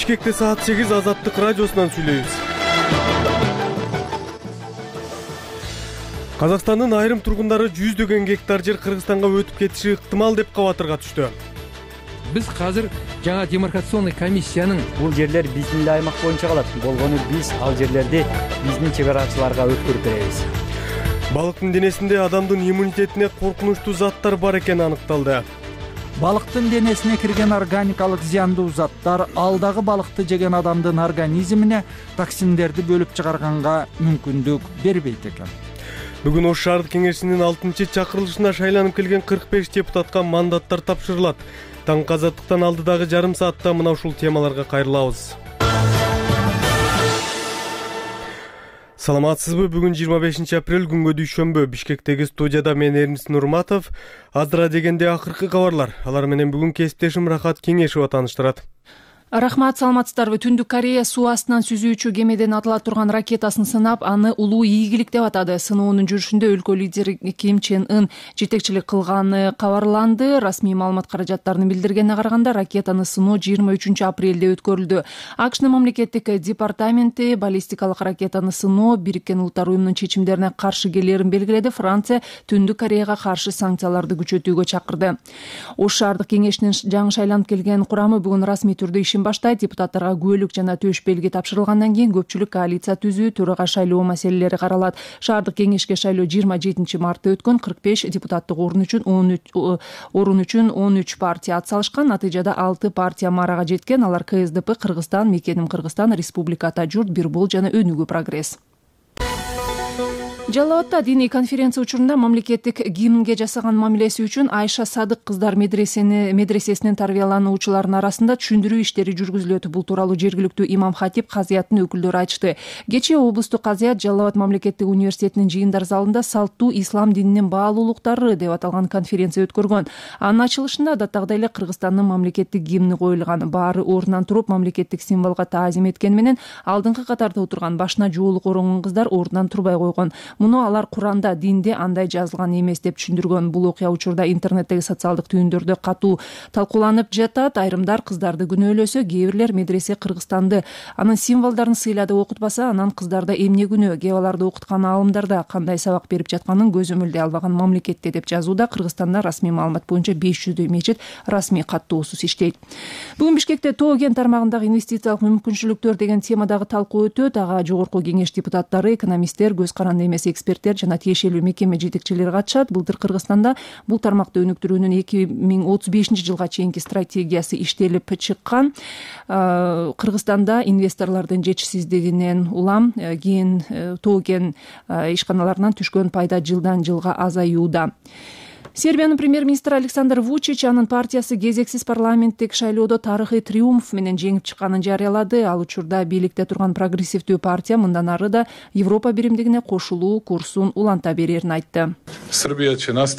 Бишкекте саат 8 Азаттык радиосунан сүйлөйбүз. Казакстандын айрым тургундары жүздөгөн гектар жер Кыргызстанга өтүп кетиши ыктымал деп кабатырга түштү. Биз азыр жаңа демаркационный комиссиянын бул жерлер биздин эле аймак боюнча калат. Болгону биз ал жерлерди биздин чек арачыларга өткөрүп беребиз. Балыктын денесинде адамдын иммунитетине коркунучтуу заттар бар экени аныкталды. Балыктын денесине кирген органикалык зыяндуу заттар алдагы балыкты жеген адамдын организмине токсиндерди бөлүп чыгарганга мүмкүндүк бербейт экен. Бүгүн Ош шаардык кеңешинин 6-чакырылышына шайланып келген 45 депутатка мандаттар тапшырылат. Таңкы азаттыктан алдыдагы жарым саатта мына ушул темаларга кайрылабыз. Саламатсызбы? Бүгүн 25 апрель күнгө дүйшөмбү. Бишкектеги студияда мен Эрмис Нурматов. Азыра дегенде акыркы кабарлар. Алар менен бүгүн кесиптешим Рахат Кеңешова тааныштырат. Рахмат, саламатсыздарбы? Түндүк Корея суу астынан сүзүүчү кемеден атыла турган ракетасын сынап, аны улуу ийгилик деп атады. Сыноонун жүрүшүндө өлкө лидери Ким Чен Ын жетекчилик кылганы кабарланды. Расмий маалымат каражаттарынын билдиргенине караганда, ракетаны сыноо 23 апрелде өткөрүлдү. АКШнын мамлекеттик департаменти баллистикалык ракетаны сыноо Бириккен Улуттар уюмунун чечимдерине каршы келерин белгиледи. Франция Түндүк Кореяга каршы санкцияларды күчөтүүгө чакырды. Ош шаардык кеңешинин жаңы шайланып келген курамы бүгүн расмий түрдө баштайт. Депутаттарга күбөлүк жана төш белги тапшырылгандан кийин көпчүлүк коалиция түзүү, төрага шайлоо маселелери каралат. Шаардык кеңешке шайлоо 27 мартта өткөн. 45 депутаттык орун үчүн 13 партия атсалышкан. Натыйжада 6 партия марага жеткен. Алар КСДП, Кыргызстан, Мекеним Кыргызстан, Республика Ата журт, Бирбол жана Өнүгүү прогресс. Жалал Абадта диний конференция учурунда мамлекеттик гимнге жасаган мамилеси үчүн Айша Садык кыздар медресесинин тарбиялануучуларынын арасында түшүндүрүү иштери жүргүзүлөт. Бул тууралуу жергиликтүү имам хатип казыяттын өкүлдөрү айтышты. Кечээ облустук казыят Жалал Абад мамлекеттик университетинин жыйындар залында салттуу ислам дининин баалуулуктары деп аталган конференция өткөргөн. Анын ачылышында адаттагыдай эле Кыргызстандын мамлекеттик гимни коюлган. Баары ордунан туруп мамлекеттик символго таазим эткени менен алдыңкы катарда отурган башына жоолук оронгон кыздар ордунан турбай койгон. Муну алар Куранда, динде андай жазылган эмес деп түшүндүргөн. Бул окуя учурда интернеттеги социалдык түйүндөрдө катуу талкууланып жатат. Айрымдар кыздарды күнөөлөсө, кээ бирлер медресе Кыргызстанды анын символдорун сыйлады окутпаса, анан кыздарда эмне күнөө? Кээ аларды окуткан аалымдарда кандай сабак берип жатканын көзөмөлдөй албаган мамлекетте деп жазууда. Кыргызстанда расмий маалымат боюнча 500дөй мечит расмий каттоосуз иштейт. Бүгүн Бишкекте Тоо кен тармагындагы инвестициялык мүмкүнчүлүктөр деген темадагы талкуу өтөт. Ага жогорку кеңеш депутаттары, экономисттер, көз каранды эмес эксперттер жана тиешелүү мекеме жетекчилери катышат. Былтыр Кыргызстанда бул тармакты өнүктүрүүнүн 2035 жылга чейинки стратегиясы иштелип чыккан. Кыргызстанда инвесторлордун жетишсиздигинен улам кийин Тоо кен ишканаларынан түшкөн пайда жылдан жылга азаюуда. Сербиянын премьер-министри Александр Вучич анын партиясы кезексиз парламенттик шайлоодо тарыхый триумф менен жеңип чыкканын жарыялады. Ал учурда бийликте турган прогрессивдүү партия мындан ары да Европа биримдигине кошулуу курсун уланта берерин айтты. Сербия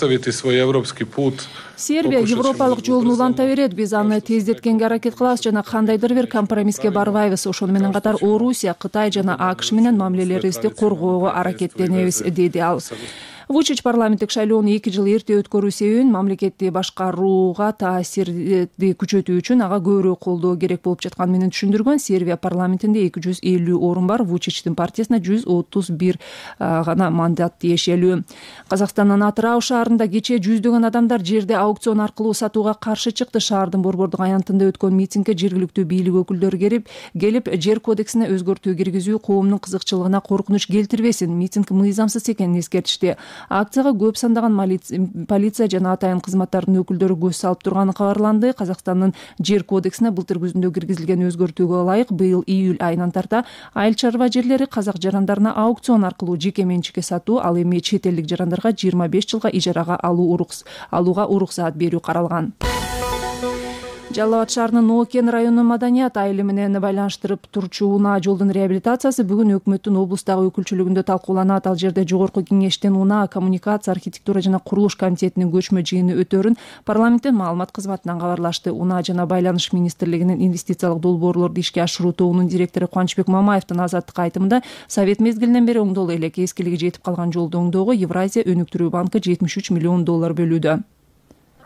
европалык жолун уланта берет. Биз аны тездеткенге аракет кылабыз жана кандайдыр бир компромисске барбайбыз. Ошону менен катар Орусия, Кытай жана АКШ менен мамилелерибизди коргоого аракеттенебиз, деди ал. Вучич парламенттик шайлоону 2 жыл эрте өткөрүү себебин мамлекетти башкарууга таасирди күчөтүү үчүн ага көбүрөөк колдоо керек болуп жатканын менен түшүндүргөн. Сербия парламентинде 250 орун бар. Вучичтин партиясына 131 гана мандат тиешелүү. Казакстандын Атырау шаарында кечээ жүздөгөн адамдар жерди аукцион аркылуу сатууга каршы чыкты. Шаардын борбордук аянтында өткөн митингге жергиликтүү бийлик өкүлдөрү келип жер кодексине өзгөртүү киргизүү коомдун кызыкчылыгына коркунуч келтирбесин, митинг мыйзамсыз экенин эскертишти. Акцияга көп сандаган полиция жана атайын кызматтардын өкүлдөрү көз салып турганы кабарланды. Казакстандын жер кодексине былтыр күзүндө киргизилген өзгөртүүгө ылайык быйыл июль айынан тарта айыл чарба жерлери казак жарандарына аукцион аркылуу жеке менчикке сатуу, ал эми чет элдик жарандарга 25 жылга ижарага алууга уруксаат берүү каралган. Жалал Абад шаарынын Ноо кен районунун маданият айылы менен байланыштырып турчу унаа жолдун реабилитациясы бүгүн өкмөттүн облустагы өкүлчүлүгүндө талкууланат. Ал жерде жогорку кеңештин унаа, коммуникация, архитектура жана курулуш комитетинин көчмө жыйыны өтөрүн парламенттин маалымат кызматынан кабарлашты. Унаа жана байланыш министрлигинин инвестициялык долбоорлорду ишке ашыруу тобунун директору Кубанычбек Мамаевдин азаттыкка айтымында, совет мезгилинен бери оңдоло элек эскилиги жетип калган жолду оңдоого Евразия өнүктүрүү банкы $73 миллион бөлүүдө.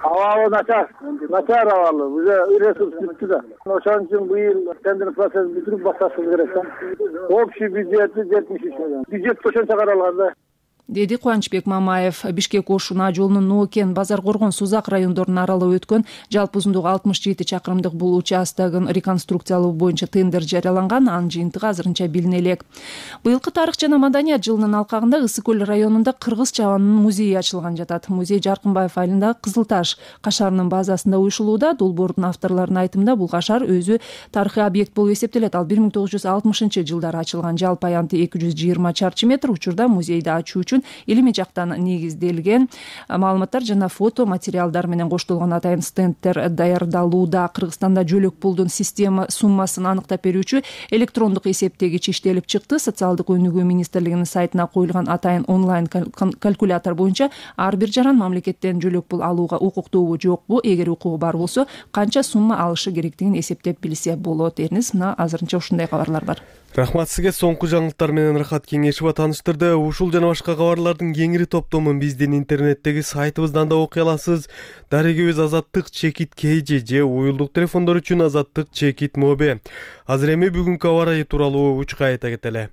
Абалы начар абалы. Уже ресурс бүттү да. Ошон үчүн быйыл тендер процессин бүтүрүп башташыбыз керек да. Общий бюджети 73 миллион. Бюджет ошончо каралган да. Деди Кубанычбек Мамаев. Бишкек Ош-Унаа жолунун Ноокен, Базар Коргон, Сузак райондорунун аралыгы өткөн жалпы узундугу 67 чакырымдык бул участогун реконструкциялоо боюнча тендер жарыяланган, анын жыйынтыгы азырынча билине элек. Быйылкы тарых жана маданият жылынын алкагында Ысык көл районунда кыргыз чабанынын музейи ачылган жатат. Музей Жаркынбаев айылындагы Кызыл Таш кашарынын базасында уюшулууда. Долбоордун авторлорунун айтымында бул кашар өзү тарыхый объект болуп эсептелет. Ал 1960-жылдары ачылган. Жалпы аянты 220 чарчы метр. Учурда музейди ачуу үчүн илимий жактан негизделген маалыматтар жана фото материалдар менен коштолгон атайын стендтер даярдалууда. Кыргызстанда жөлөк пулдун система суммасын аныктап берүүчү электрондук эсептегич иштелип чыкты. Социалдык өнүгүү министрлигинин сайтына коюлган атайын онлайн калькулятор боюнча ар бир жаран мамлекеттен жөлөк пул алууга укуктуубу жокпу, эгер укугу бар болсо канча сумма алышы керектигин эсептеп билсе болот. Эрниз, мына азырынча ушундай кабарлар бар. Рахмат сизге. Соңку жаңылыктар менен Рахат Кеңешова тааныштырды. Ушул жана башка кабарлардын кеңири топтомун биздин интернеттеги сайтыбыздан да окуй аласыз. Дарегибиз Азаттык чекит KG же уюлдук телефондор үчүн Азаттык чекит Mobi. Азыр эми бүгүнкү аба ырайы тууралуу учка айта кетели.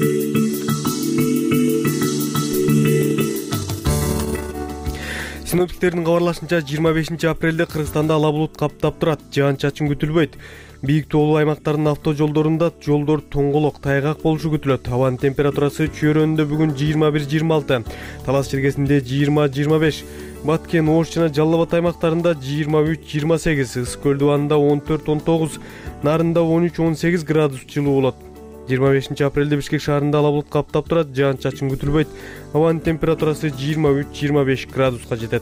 Синоптиктердин кабарлашынча 25 апрелде Кыргызстанда ала булут каптап турат, жаан-чачын күтүлбөйт. Бийик тоолуу аймактардын автожолдорунда жолдор тоңголок, тайгак болушу күтүлөт. Абанын температурасы Чөйрөндө бүгүн 21-26, Талас чергесинде 20-25, Баткен, Ош жана Жалал Абад аймактарында 23-28, Ысык көл дубанында 14-19, Нарында 13-18 градус жылуу болот. 25 апрелде Бишкек шаарында ала булут каптап турат, жаан-чачын күтүлбөйт. Абанын температурасы 23-25 градуска жетет.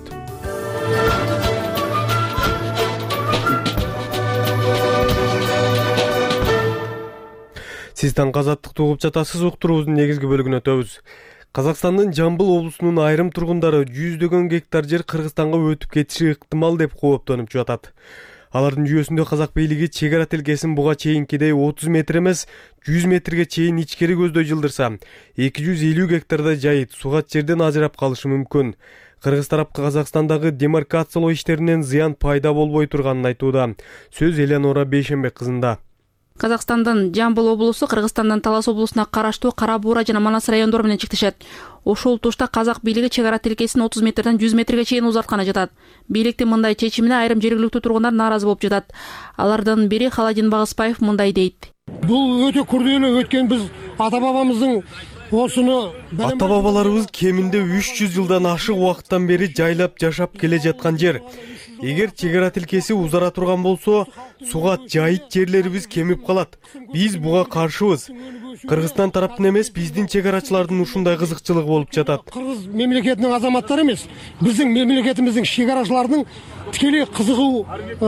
Сиз Таңкы Азаттыкты угуп жатасыз. Уктуруубуздун негизги бөлүгүнө өтөбүз. Казакстандын Жамбыл облусунун айрым тургундары жүздөгөн гектар жер Кыргызстанга өтүп кетиши ыктымал деп кооптонуп жатат. Алардын жүйөсүндө казак бийлиги чек ара тилкесин буга чейинкидей 30 метр эмес, 100 метрге чейин ичкери көздөй жылдырса, 250 гектардай жайыт сугат жерден ажырап калышы мүмкүн. Кыргыз тарап Казакстандагы демаркациялоо иштеринен зыян пайда болбой турганын айтууда. Сөз Элеонора Бейшенбек кызында. Казакстандын Жамбыл облусу Кыргызстандын Талас облусуна караштуу Кара Буура жана Манас райондору менен чектешет. Ошол тушта казак бийлиги чек ара тилкесин 30 метрден 100 метрге чейин узартканы жатат. Бийликтин мындай чечимине айрым жергиликтүү тургундар нааразы болуп жатат. Алардын бири Халадин Багыспаев мындай дейт. Бул өтө күрдүлүү өткөн биз ата-бабамыздын ата-бабаларыбыз кеминде 300 жылдан ашык убакыттан бери жайлап жашап келе жаткан жер. Эгер чек ара тилкеси узара турган болсо, сугат жайыт жерлерибиз кемип калат. Биз буга каршыбыз. Кыргызстан тараптын эмес, биздин чек арачылардын ушундай кызыкчылыгы болуп жатат. Кыргыз мемлекетинин азаматтары эмес, биздин мемлекетибиздин чек арачылардын тикелей кызыгуу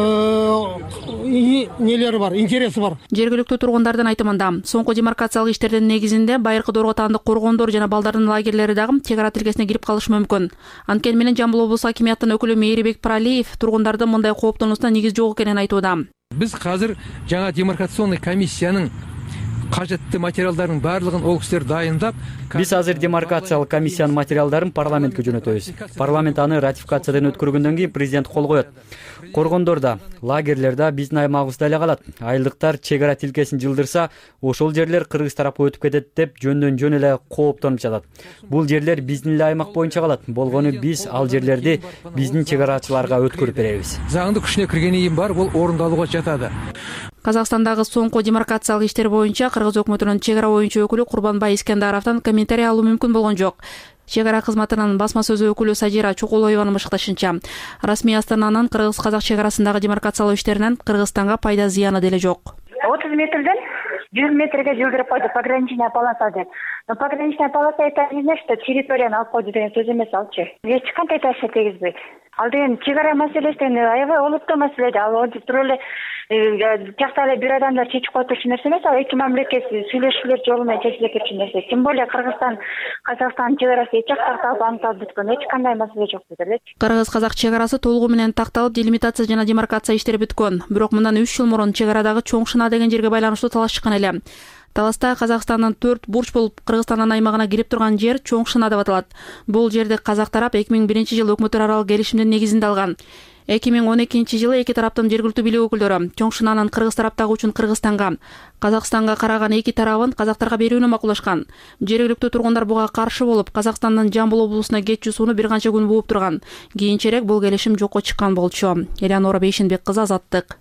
нелери бар, интереси бар. Жергиликтүү тургундардын айтымында, соңку демаркациялык иштердин негизинде байыркы Дорготандык коргондор жана балдардын лагерлери дагы чек ара тилкесине кирип калышы мүмкүн. Анткени менен Жамбыл облусу акимиятынын өкүлү Мээрибек Паралиев тургундардын мындай кооптонуусуна негиз жок экенин айтууда. Биз азыр жаңа демаркационный комиссиянын кажетті материалдардың барлығын ол кісілер дайындап. Биз азыр демаркациялык комиссиянын материалдарын парламентке жөнөтөбүз. Парламент аны ратификациядан өткөргөндөн кийин президент кол коет. Коргондорда, лагерлерде биздин аймагыбызда эле калат. Айылдыктар чек ара тилкесин жылдырса, ошол жерлер Кыргыз тарапка өтүп кетет деп жөндөн жөн эле кооптонуп жатат. Бул жерлер биздин эле аймак боюнча калат. Болгону биз ал жерлерди биздин чек арачыларга өткөрүп беребиз. Заңды күчүнө киргенден бар, бул орундалууга жатады. Казакстандагы соңку демаркациялык иштер боюнча Кыргыз өкмөтүнүн чек ара боюнча өкүлү Курбанбай Искендаровдон комментарий алуу мүмкүн болгон жок. Чек ара кызматынын басма сөзү өкүлү Сажира Чукулоеванын башкартышынча, расмий Астананын Кыргыз-Казак чек арасындагы демаркациялоо иштеринен Кыргызстанга пайда зыяны деле жок. 30 метрден 100 метрге жылдырып койду пограничная полоса деп. Но пограничная полоса это не значит, что территорияны алып койду деген сөз эмес алчы. Эч кандай таасир тийгизбейт. Ал деген чек ара маселесин аябай олуттуу маселе. Ал туруп эле жакта эле бир адамдар чечип коюп турчу нерсе эмес. Ал эки мамлекет сүйлөшүүлөр жолу менен чечиле кетчү нерсе. Тем более Кыргызстан, Казакстан чек арасы эч жак такталып аныкталып бүткөн. Эч кандай маселе жок деп эле. Кыргыз-Казак чек арасы толугу менен такталып, делимитация жана демаркация иштери бүткөн. Бирок мындан 3 жыл мурун чек арадагы Чоң Шына деген жерге байланыштуу талаш чыккан эле. Таласта Казакстандын 4 бурч болуп Кыргызстандын аймагына кирип турган жер Чоң Шына деп аталат. Бул жерди казак тарап 2001 жыл өкмөттөр аралык келишимдин негизинде алган. 2012-жылы эки тараптын жергиликтүү бийлик өкүлдөрү Чоңшынанын кыргыз тараптагы учун Кыргызстанга, Казакстанга караган эки тарабын казактарга берүүнү макулдашкан. Жергиликтүү тургундар буга каршы болуп, Казакстандын Жамбыл облусуна кетчү сууну бир канча күн бууп турган. Кийинчерээк бул келишим жокко чыккан болчу. Элеонора Бейшенбек кызы, Азаттык.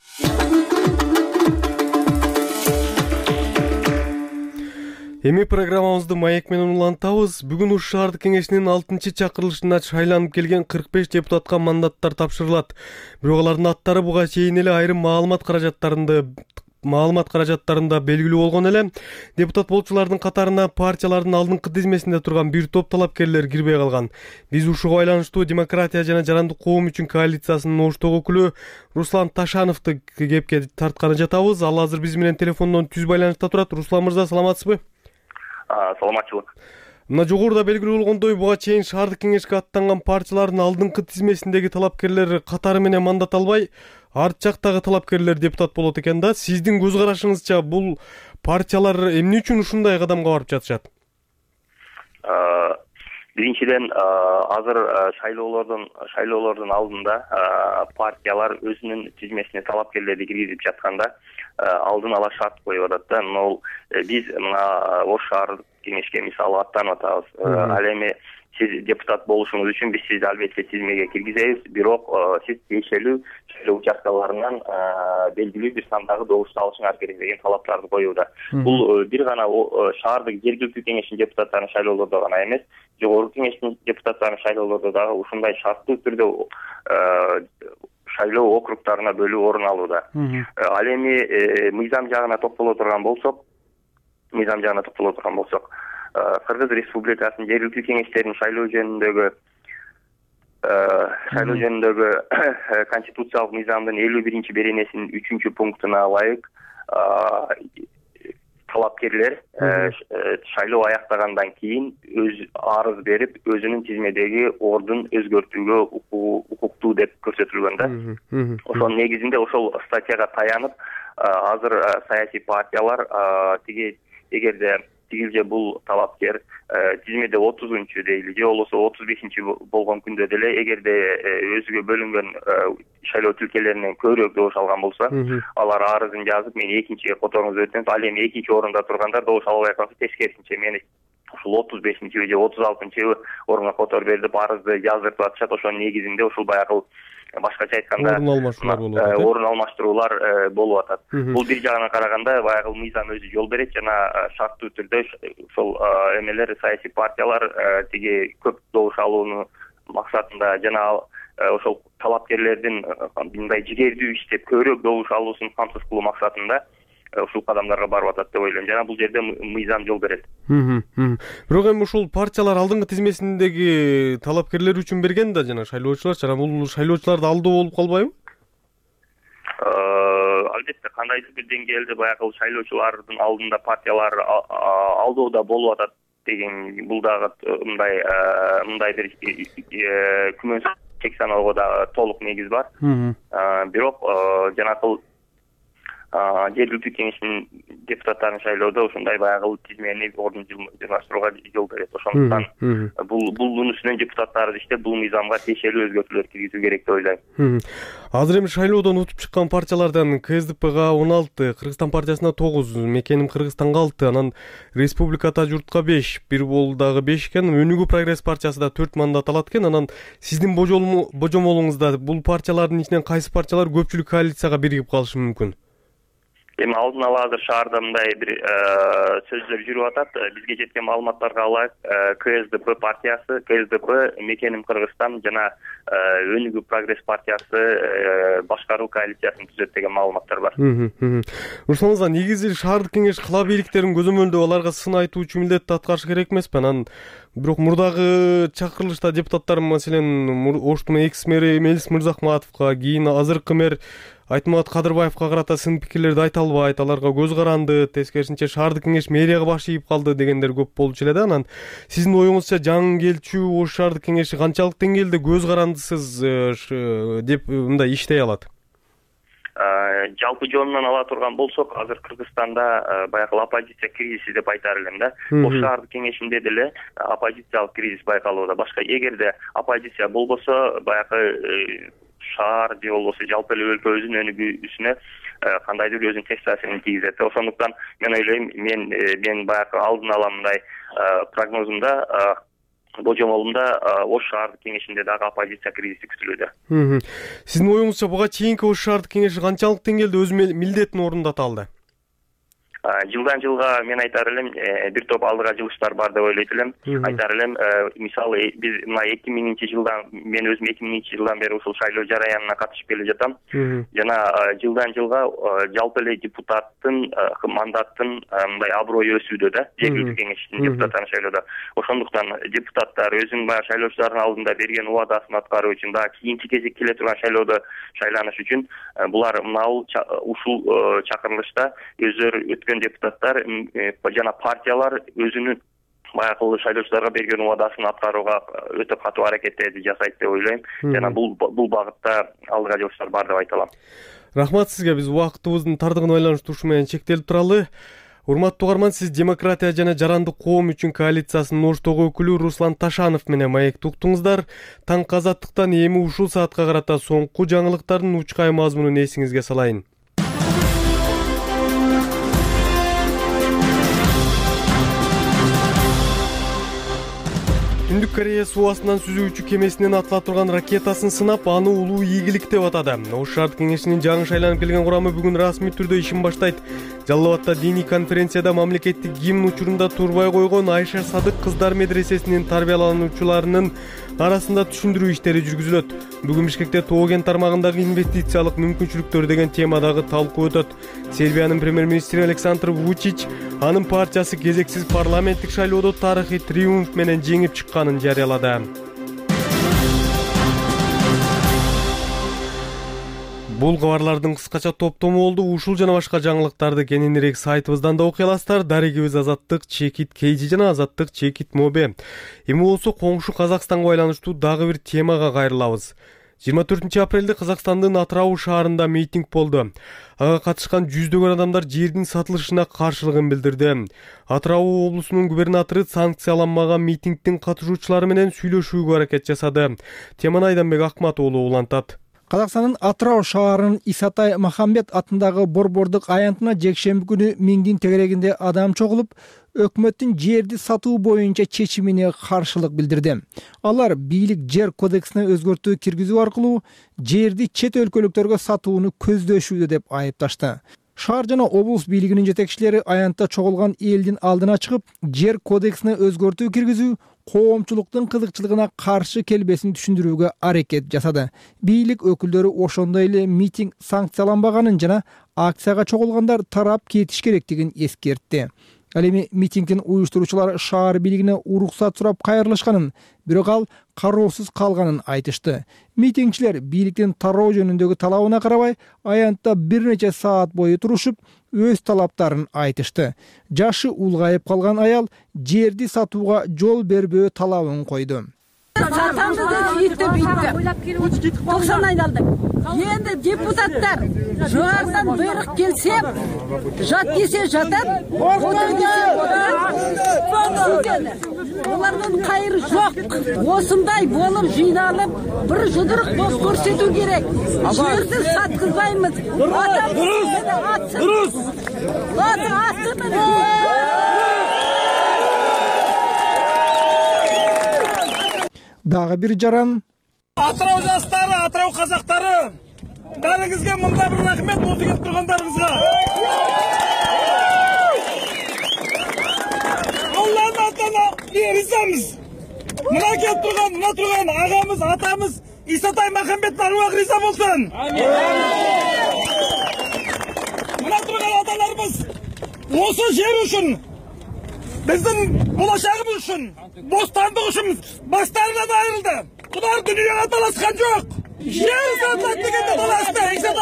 Эми программабызды маек менен улантабыз. Бүгүн Уш шаардык кеңешинин 6-чакырылышына шайланып келген 45 депутатка мандаттар тапшырылат. Бирок алардын аттары буга чейин эле айрым маалымат каражаттарында белгилүү болгон эле. Депутат болчулардын катарына партиялардын алдыңкы тизмесинде турган бир топ талапкерлер кирбей калган. Биз ушуга байланыштуу Демократия жана Жарандык коом үчүн коалициясынын оштогу өкүлү Руслан Ташановду кепке тартканы жатабыз. Ал азыр биз менен телефондон түз байланышта турат. Руслан мырза, саламатсызбы? Саламатчылык. Мына жогоруда белгилүү болгондой, буга чейин шаардык кеңешке аттанган партиялардын алдыңкы тизмесиндеги талапкерлер катары менен мандат албай, арт жактагы талапкерлер депутат болот экен да. Сиздин көз карашыңызча бул партиялар эмне үчүн ушундай кадамга барып жатышат? Биринчиден, азыр шайлоолордун алдында партиялар өзүнүн тизмесине талапкерлерди киргизип жатканда алдын ала шарт коюп атат да. Ал биз мына Ош шаардык кеңешке мисалы аттанып атабыз. Ал эми сиз депутат болушуңуз үчүн биз сизди албетте тизмеге киргизебиз, бирок сиз тиешелүү шайлоо участкаларынан белгилүү бир сандагы добуш алышыңар керек деген талаптарды коюуда. Бул бир гана шаардык жергиликтүү кеңештин депутаттарынын шайлоолордо гана эмес, жогорку кеңештин депутаттарынын шайлоолордо дагы ушундай шарттуу түрдө шайлоо округтарына бөлүү орун алууда. Ал эми мыйзам жагына токтоло турган болсок, Кыргыз Республикасынын жергиликтүү кеңештеринин шайлоо жөнүндөгү конституциялык мыйзамдын 51 беренесинин 3 пунктуна ылайык талапкерлер шайлоо аяктагандан кийин өз арыз берип, өзүнүн тизмедеги ордун өзгөртүүгө укуктуу деп көрсөтүлгөн да. Ошонун негизинде ошол статьяга таянып, азыр саясий партиялар эгерде тигилже бул талапкер тизмеде 30-чу дейли же болбосо 35-чи болгон күндө деле эгерде өзүгө бөлүнгөн шайлоо тилкелеринен көбүрөөк добуш алган болсо, алар арызын жазып, мени экинчиге которуңуз өтүнөт. Ал эми экинчи орунда тургандар добуш албай калса, тескерисинче мени ушул 35-чи же 36-чы орунга которуп берип арызды жаздырып атышат. Ошонун негизинде ушул баягы башкача айтканда орун алмаштыруулар болуп атат. Бул бир жагынан караганда баягы мыйзам өзү жол берет жана шарттуу түрдө ошол эмелер саясий партиялар тиги көп добуш алуунун максатында жана ошол талапкерлердин мындай жигердүү иштеп көбүрөөк добуш алуусун камсыз кылуу максатында ушул кадамдарга барып атат деп ойлойм. Жана бул жерде мыйзам жол берет. Бирок эми ушул партиялар алдыңкы тизмесиндеги талапкерлер үчүн берген да, жана шайлоочулар, жана бул шайлоочуларды алдоо болуп калбайбы? Албетте, кандайдыр бир деңгээлде баягы шайлоочулардын алдында партиялар алдоодо болуп атат деген бул дагы мындай бир күмөн чек саноого дагы толук негиз бар. Бирок жанакыл жергиликтүү кеңештин депутаттарын шайлоодо ушундай баягы тизмени ордун жылмаштырууга жол берет. Ошондуктан бул үстүнөн депутаттар иштеп, бул мыйзамга тиешелүү өзгөртүүлөр киргизүү керек деп ойлойм. Азыр эми шайлоодон утуп чыккан партиялардан КСДПга 16, Кыргызстан партиясына 9, Мекеним Кыргызстанга 6, анан Республиката журтка 5, бир болду дагы 5 экен. Өнүгүү прогресс партиясы да 4 мандат алат экен. Анан сиздин божомолуңузда бул партиялардын ичинен кайсы партиялар көпчүлүк коалицияга биригип калышы мүмкүн? Эми алдын ала азыр шаарда мындай бир сөздөр жүрүп атат. Бизге жеткен маалыматтарга ылайык КСДП партиясы, КСДП, Мекеним Кыргызстан жана Өнүгүү прогресс партиясы башкаруу коалициясын түзөт деген маалыматтар бар. Руслан мырза, негизи шаардык кеңеш кыла бийликтерин көзөмөлдөп аларга сын айтуучу милдетти аткарыш керек эмеспи? Анан бирок мурдагы чакырылышта депутаттар, маселен, Оштун экс-мэри Мелис Мырзахматовго, кийин азыркы мэр Айтмат Кадырбаевга карата сын пикирлерди айта албайт, аларга көз каранды, тескерисинче шаардык кеңеш мэрияга баш ийип калды дегендер көп болчу эле да. Анан сиздин оюңузча жаңы келчү Ош шаардык кеңеши канчалык деңгээлде көз карандысыз деп мындай иштей алат? Жалпы жонунан ала турган болсок, азыр Кыргызстанда баягы оппозиция кризиси деп айтар элем да. Ош шаардык кеңешинде деле оппозициялык кризис байкалууда. Башка эгерде оппозиция болбосо, баягы шаар же болбосо жалпы эле өлкөбүздүн өнүгүүсүнө кандайдыр өзүнүн терс таасирин тийгизет. Ошондуктан мен ойлойм, мен баягы алдын ала мындай прогнозумда, божомолумда Ош шаардык кеңешинде дагы оппозиция кризиси күтүлүүдө. Сиздин оюңузча буга чейинки Ош шаардык кеңеши канчалык деңгээлде өз милдетин орундата алды? Жылдан жылга мен айтар элем, бир топ алдыга жылыштар бар деп ойлойт элем. Айтар элем, мисалы биз мына 2000 жылдан, мен өзүм 2000 жылдан бери ушул шайлоо жараянына катышып келе жатам. Жана жылдан жылга жалпы эле депутаттын мандаттын мындай аброю өсүүдө да, жергиликтүү кеңештин депутаттарын шайлоодо. Ошондуктан депутаттар өзүнүн баягы шайлоочулардын алдында берген убадасын аткаруу үчүн, дагы кийинки кезек келе турган шайлоодо шайланыш үчүн булар ушул чакырылышта өздөрү өткөн депутаттар жана партиялар өзүнүн баягы шайлоочуларга берген убадасын аткарууга өтө катуу аракеттерди жасайт деп ойлойм. Жана бул багытта алдыга жылыштар бар деп айта алам. Рахмат сизге. Биз убактыбыздын тардыгын байланыштуу ушу менен чектелип туралы. Урматтуу угарман, сиз Демократия жана Жарандык коом үчүн коалициясынын Оштогу өкүлү Руслан Ташанов менен маекти уктуңуздар. Таңкы азаттыктан эми ушул саатка карата соңку жаңылыктардын учкай мазмунун эсиңизге салайын. Түндүк Корея суу астынан сүзүүчү кемесинен атыла турган ракетасын сынап, аны улуу ийгилик деп атады. Ош шаардык кеңешинин жаңы шайланып келген курамы бүгүн расмий түрдө ишин баштайт. Жалал Абадта диний конференцияда мамлекеттик гимн учурунда турбай койгон Айша Садык кыздар медресесинин тарбиялануучуларынын арасында түшүндүрүү иштери жүргүзүлөт. Бүгүн Бишкекте Тоо кен тармагындагы инвестициялык мүмкүнчүлүктөр деген темадагы талкуу өтөт. Сербиянын премьер-министри Александр Вучич анын партиясы кезексиз парламенттик шайлоодо тарыхый триумф менен жеңип чыкканын жарыялады. Бул кабарлардын кыскача топтому болду. Ушул жана башка жаңылыктарды кененирээк сайтыбыздан да окуй аласыздар. Дарегибиз Азаттык Чекит Кейжи жана Азаттык Чекит Мобе. Эми болсо коңшу Казакстанга байланыштуу дагы бир темага кайрылабыз. 24 апрелде Казакстандын Атырау шаарында митинг болду. Ага катышкан жүздөгөн адамдар жердин сатылышына каршылыгын билдирди. Атырау облусунун губернатору санкцияланмаган митингдин катышуучулары менен сүйлөшүүгө аракет жасады. Теманы Айданбек Акмат уулу улантат. Казакстандын Атырау шаарынын Исатай Махамбет атындагы борбордук аянтына жекшемби күнү миңдин тегерегинде адам чогулуп, өкмөттүн жерди сатуу боюнча чечимине каршылык билдирди. Алар бийлик жер кодексине өзгөртүү киргизүү аркылуу жерди чет өлкөлүктөргө сатууну көздөшүүдө деп айыпташты. Шаар жана облус бийлигинин жетекчилери аянтта чогулган элдин алдына чыгып, жер кодексине өзгөртүү киргизүү коомчулуктун кызыкчылыгына каршы келбесин түшүндүрүүгө аракет жасады. Бийлик өкүлдөрү ошондой эле митинг санкцияланбаганын жана акцияга чогулгандар тарап кетиш керектигин эскертти. Ал эми митингдин уюштуруучулары шаар бийлигине уруксат сурап кайрылышканын, бирок ал кароосуз калганын айтышты. Митингчилер бийликтин тароо жөнүндөгү талабына карабай, аянтта бир нече саат бою турушуп, өз талаптарын айтышты. Жашы улгайып калган аял жерди сатууга жол бербөө талабын койду. Сатамды да жийтти бүйтті. 90 айналдық. Енді депутаттар жоғарыдан бұйрық келсе, жат десе жатады, отыр десе отыр. Олардың қайыры жоқ. Осындай болып жиналып, бір жұдырық болып көрсету керек. Жерді сатқызбаймыз. Дұрыс. Дагы бир жаран. Атырау жастары, Атырау қазақтары, бәріңізге мында бір рахмет осы келіп тұрғандарыңызға. Алланың атына ризамыз. Мына келіп тұрған ағамыз, атамыз Исатай Махамбет аруағы риза болсын. Мына тұрған аталарымыз осы жер үшін, біздің болашағымыз үшін, бостандық үшін бастарынан айырылды. Бұлар дүниеге таласқан жоқ. Жер сатылады дегенде таласты.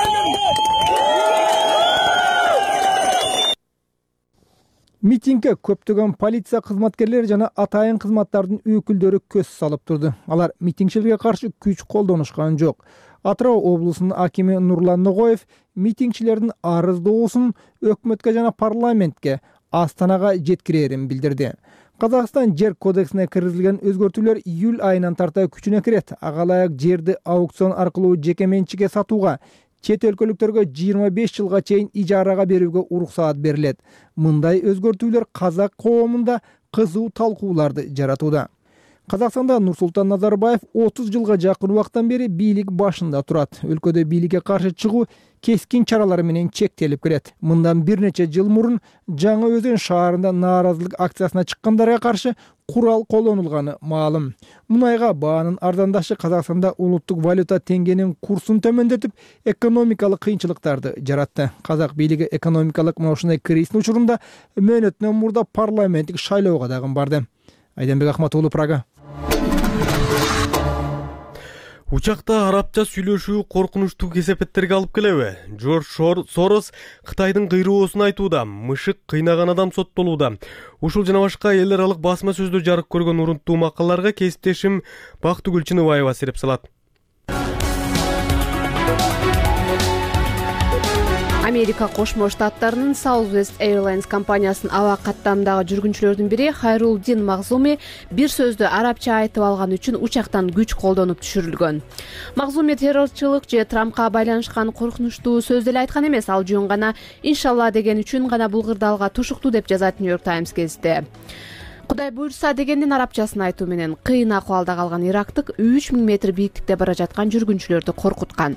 Митингке көптөгөн полиция кызматкерлери жана атайын кызматтардын өкүлдөрү көз салып турду. Алар митингчилерге каршы күч колдонушкан жок. Атырау облусунун акими Нурлан Ногоев митингчилердин арыз доосун өкмөткө жана парламентке, Астанага жеткирерин билдирди. Казакстан жер кодексине киргизилген өзгөртүүлөр июль айынан тарта күчүнө кирет. Ага ылайык жерди аукцион аркылуу жеке менчикке сатууга, чет өлкөлүктөргө 25 жылга чейин ижарага берүүгө уруксаат берилет. Мындай өзгөртүүлөр казак коомунда кызуу талкууларды жаратууда. Казакстанда Нурсултан Назарбаев 30 жылга жакын убакыттан бери бийлик башында турат. Өлкөдө бийликке каршы чыгуу кескин чаралар менен чектелип келет. Мындан бир нече жыл мурун Жаңы Өзөн шаарында нааразылык акциясына чыккандарга каршы курал колдонулганы маалым. Мунайга баанын арзандашы Казакстанда улуттук валюта теңгенин курсун төмөндөтүп, экономикалык кыйынчылыктарды жаратты. Казак бийлиги экономикалык ушундай кризистин учурунда мөөнөтүнөн мурда парламенттик шайлоого дагы барды. Айданбек Ахматуулу, Прага. Учакта арабча сүйлөшүү коркунучтуу кесепеттерге алып келеби? Джордж Сорос Кытайдын кыйроосун айтууда, мышык кыйнаган адам соттолууда. Ушул жана башка элдер аралык басма сөздө жарык көргөн урунттуу макалаларга кесиптешим Бактыгүл Чыныбаева сереп салат. Америка Кошмо Штаттарынын Southwest Airlines компаниясынын аба каттамдагы жүргүнчүлөрдүн бири Хайрулдин Магзуми бир сөздү арабча айтып алган үчүн учактан күч колдонуп түшүрүлгөн. Магзуми террорчулук же Трампка байланышкан коркунучтуу сөз деле айткан эмес, ал жөн гана иншалла деген үчүн гана булгырды алга тушуктуу деп жазат New York Times гезити. Кудай буйрса дегендин арабчасын айтуу менен кыйын акыбалда калган ирактык 3000 метр бийиктикте бара жаткан жүргүнчүлөрдү коркуткан.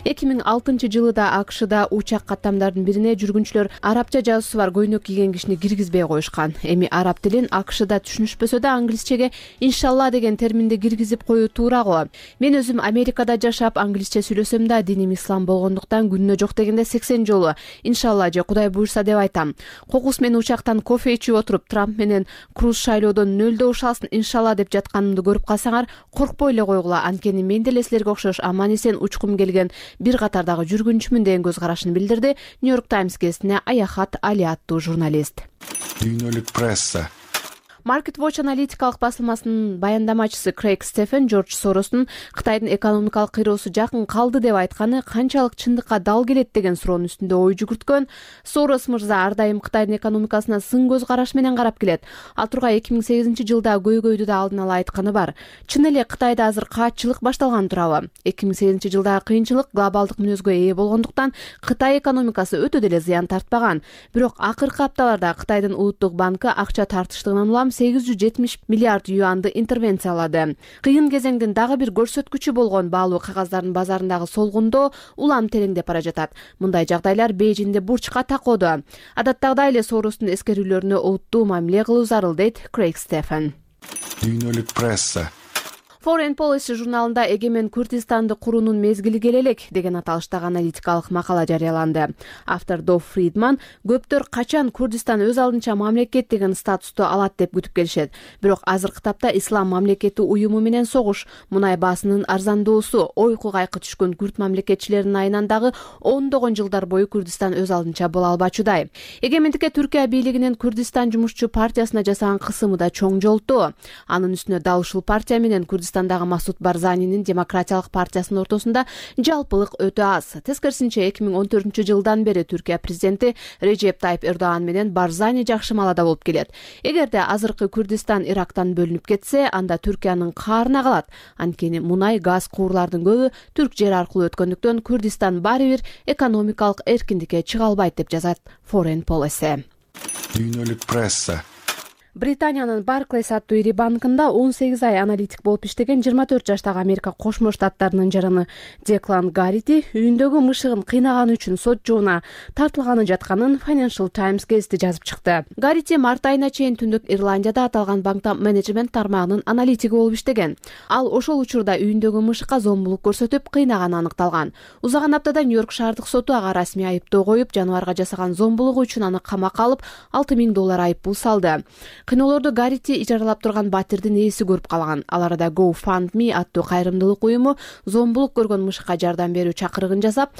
2006 жылы да АКШда учак каттамдардын бирине жүргүнчүлөр арабча жазуусу бар көйнөк кийген кишини киргизбей коюшкан. Эми араб тилин АКШда түшүнүшпөсө да англисчеге иншалла деген терминди киргизип коюу туура го. Мен өзүм Америкада жашап англисче сүйлөсөм да диним ислам болгондуктан күнүнө жок дегенде 80 жолу иншалла же Кудай буйрса деп айтам. Кокус менен учактан кофе ичип отуруп Трамп менен шайлоодон нөлдө ушалсын иншалла деп жатканымды көрүп калсаңар коркпой эле койгула, анткени мен деле силерге окшош аман эсен учкум келген бир катардагы жүргүнчүмүн деген көз карашын билдирди New York Times гезитине Аяхат Али аттуу журналист. Дүйнөлүк пресса. Market Watch аналитикалык басылмасынын баяндамачысы Крейг Стефен Джордж Соростун Кытайдын экономикалык кыйроосу жакын калды деп айтканы канчалык чындыкка дал келет деген суроонун үстүндө ой жүгүрткөн. Сорос мырза ар дайым Кытайдын экономикасына сын көз караш менен карап келет. Ал тургай 2008 жылда көйгөйдү да алдын ала айтканы бар. Чын эле Кытайда азыр каатчылык башталган турабы? 2008 жылдагы кыйынчылык глобалдык мүнөзгө ээ болгондуктан Кытай экономикасы өтө деле зыян тартпаган. Бирок акыркы апталарда Кытайдын улуттук банкы акча тартыштыгынан улам 870 миллиард юанды интервенциялады. Кыйын кезеңдин дагы бир көрсөткүчү болгон баалуу кагаздардын базарындагы солгундоо улам тереңдеп бара жатат. Мындай жагдайлар Бейжиңде бурчка такоодо. Адаттагыдай эле Соростун эскерүүлөрүнө олуттуу мамиле кылуу зарыл дейт Крейг Стефен. Дүйнөлүк пресса. Foreign Policy журналында эгемен Курдистанды куруунун мезгили келе элек деген аталыштагы аналитикалык макала жарыяланды. Автор Дов Фридман көптөр качан Курдистан өз алдынча мамлекет деген статусту алат деп күтүп келишет. Бирок азыркы тапта Ислам мамлекети уюму менен согуш, мунай баасынын арзандоосу, ойку кайкы түшкөн күрд мамлекетчилеринин айынан дагы ондогон жылдар бою Курдистан өз алдынча боло албачудай. Эгемендикке Түркия бийлигинин Курдистан жумушчу партиясына жасаган кысымы да чоң жолтоо. Анын үстүнө дал ушул партия менен Курдистандагы Масуд Барзанинин Демократиялык партиясынын ортосунда жалпылык өтө аз. Тескерисинче 2014 жылдан бери Түркия президенти Режеп Тайып Эрдоган менен Барзани жакшы маалада болуп келет. Эгерде азыркы Курдистан Ирактан бөлүнүп кетсе, анда Түркиянын каарына калат. Анткени мунай, газ куурлардын көбү түрк жери аркылуу өткөндүктөн Курдистан баары бир экономикалык эркиндикке чыга албайт деп жазат Foreign Policy. Дүйнөлүк пресса. Британиянын Barclays аттуу ири банкында 18 ай аналитик болуп иштеген 24 жаштагы Америка Кошмо Штаттарынын жараны Деклан Гаррити үйүндөгү мышыгын кыйнаганы үчүн сот жоона тартылганы жатканын Financial Times гезити жазып чыкты. Гаррити март айына чейин Түндүк Ирландияда аталган банкта менеджмент тармагынын аналитиги болуп иштеген. Ал ошол учурда үйүндөгү мышыкка зомбулук көрсөтүп кыйнаганы аныкталган. Узаган аптада Нью-Йорк шаардык соту ага расмий айыптоо коюп, жаныбарга жасаган зомбулугу үчүн аны камакка алып $6,000 айыппул салды. Кыйноолорду Гаррити ижаралап турган батирдин ээси көрүп калган. Ал арада GoFundMe аттуу кайрымдуулук уюму зомбулук көргөн мышыкка жардам берүү чакырыгын жасап,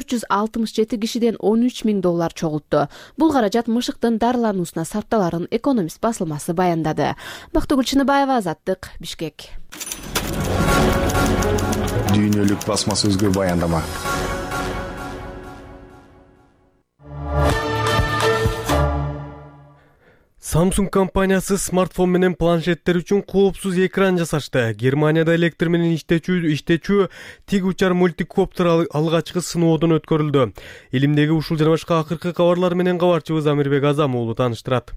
467 кишиден $13,000 чогултту. Бул каражат мышыктын дарылануусуна сарпталарын Экономист басылмасы баяндады. Бактыгүл Чыныбаева, Азаттык, Бишкек. Дүйнөлүк басма сөзгө баяндама. Samsung компаниясы смартфон менен планшеттер үчүн коопсуз экран жасашты. Германияда электр менен иштечү тик учар мультикоптер алгачкы сыноодон өткөрүлдү. Элимдеги ушул жана башка акыркы кабарлар менен кабарчыбыз Амирбек Азам уулу тааныштырат.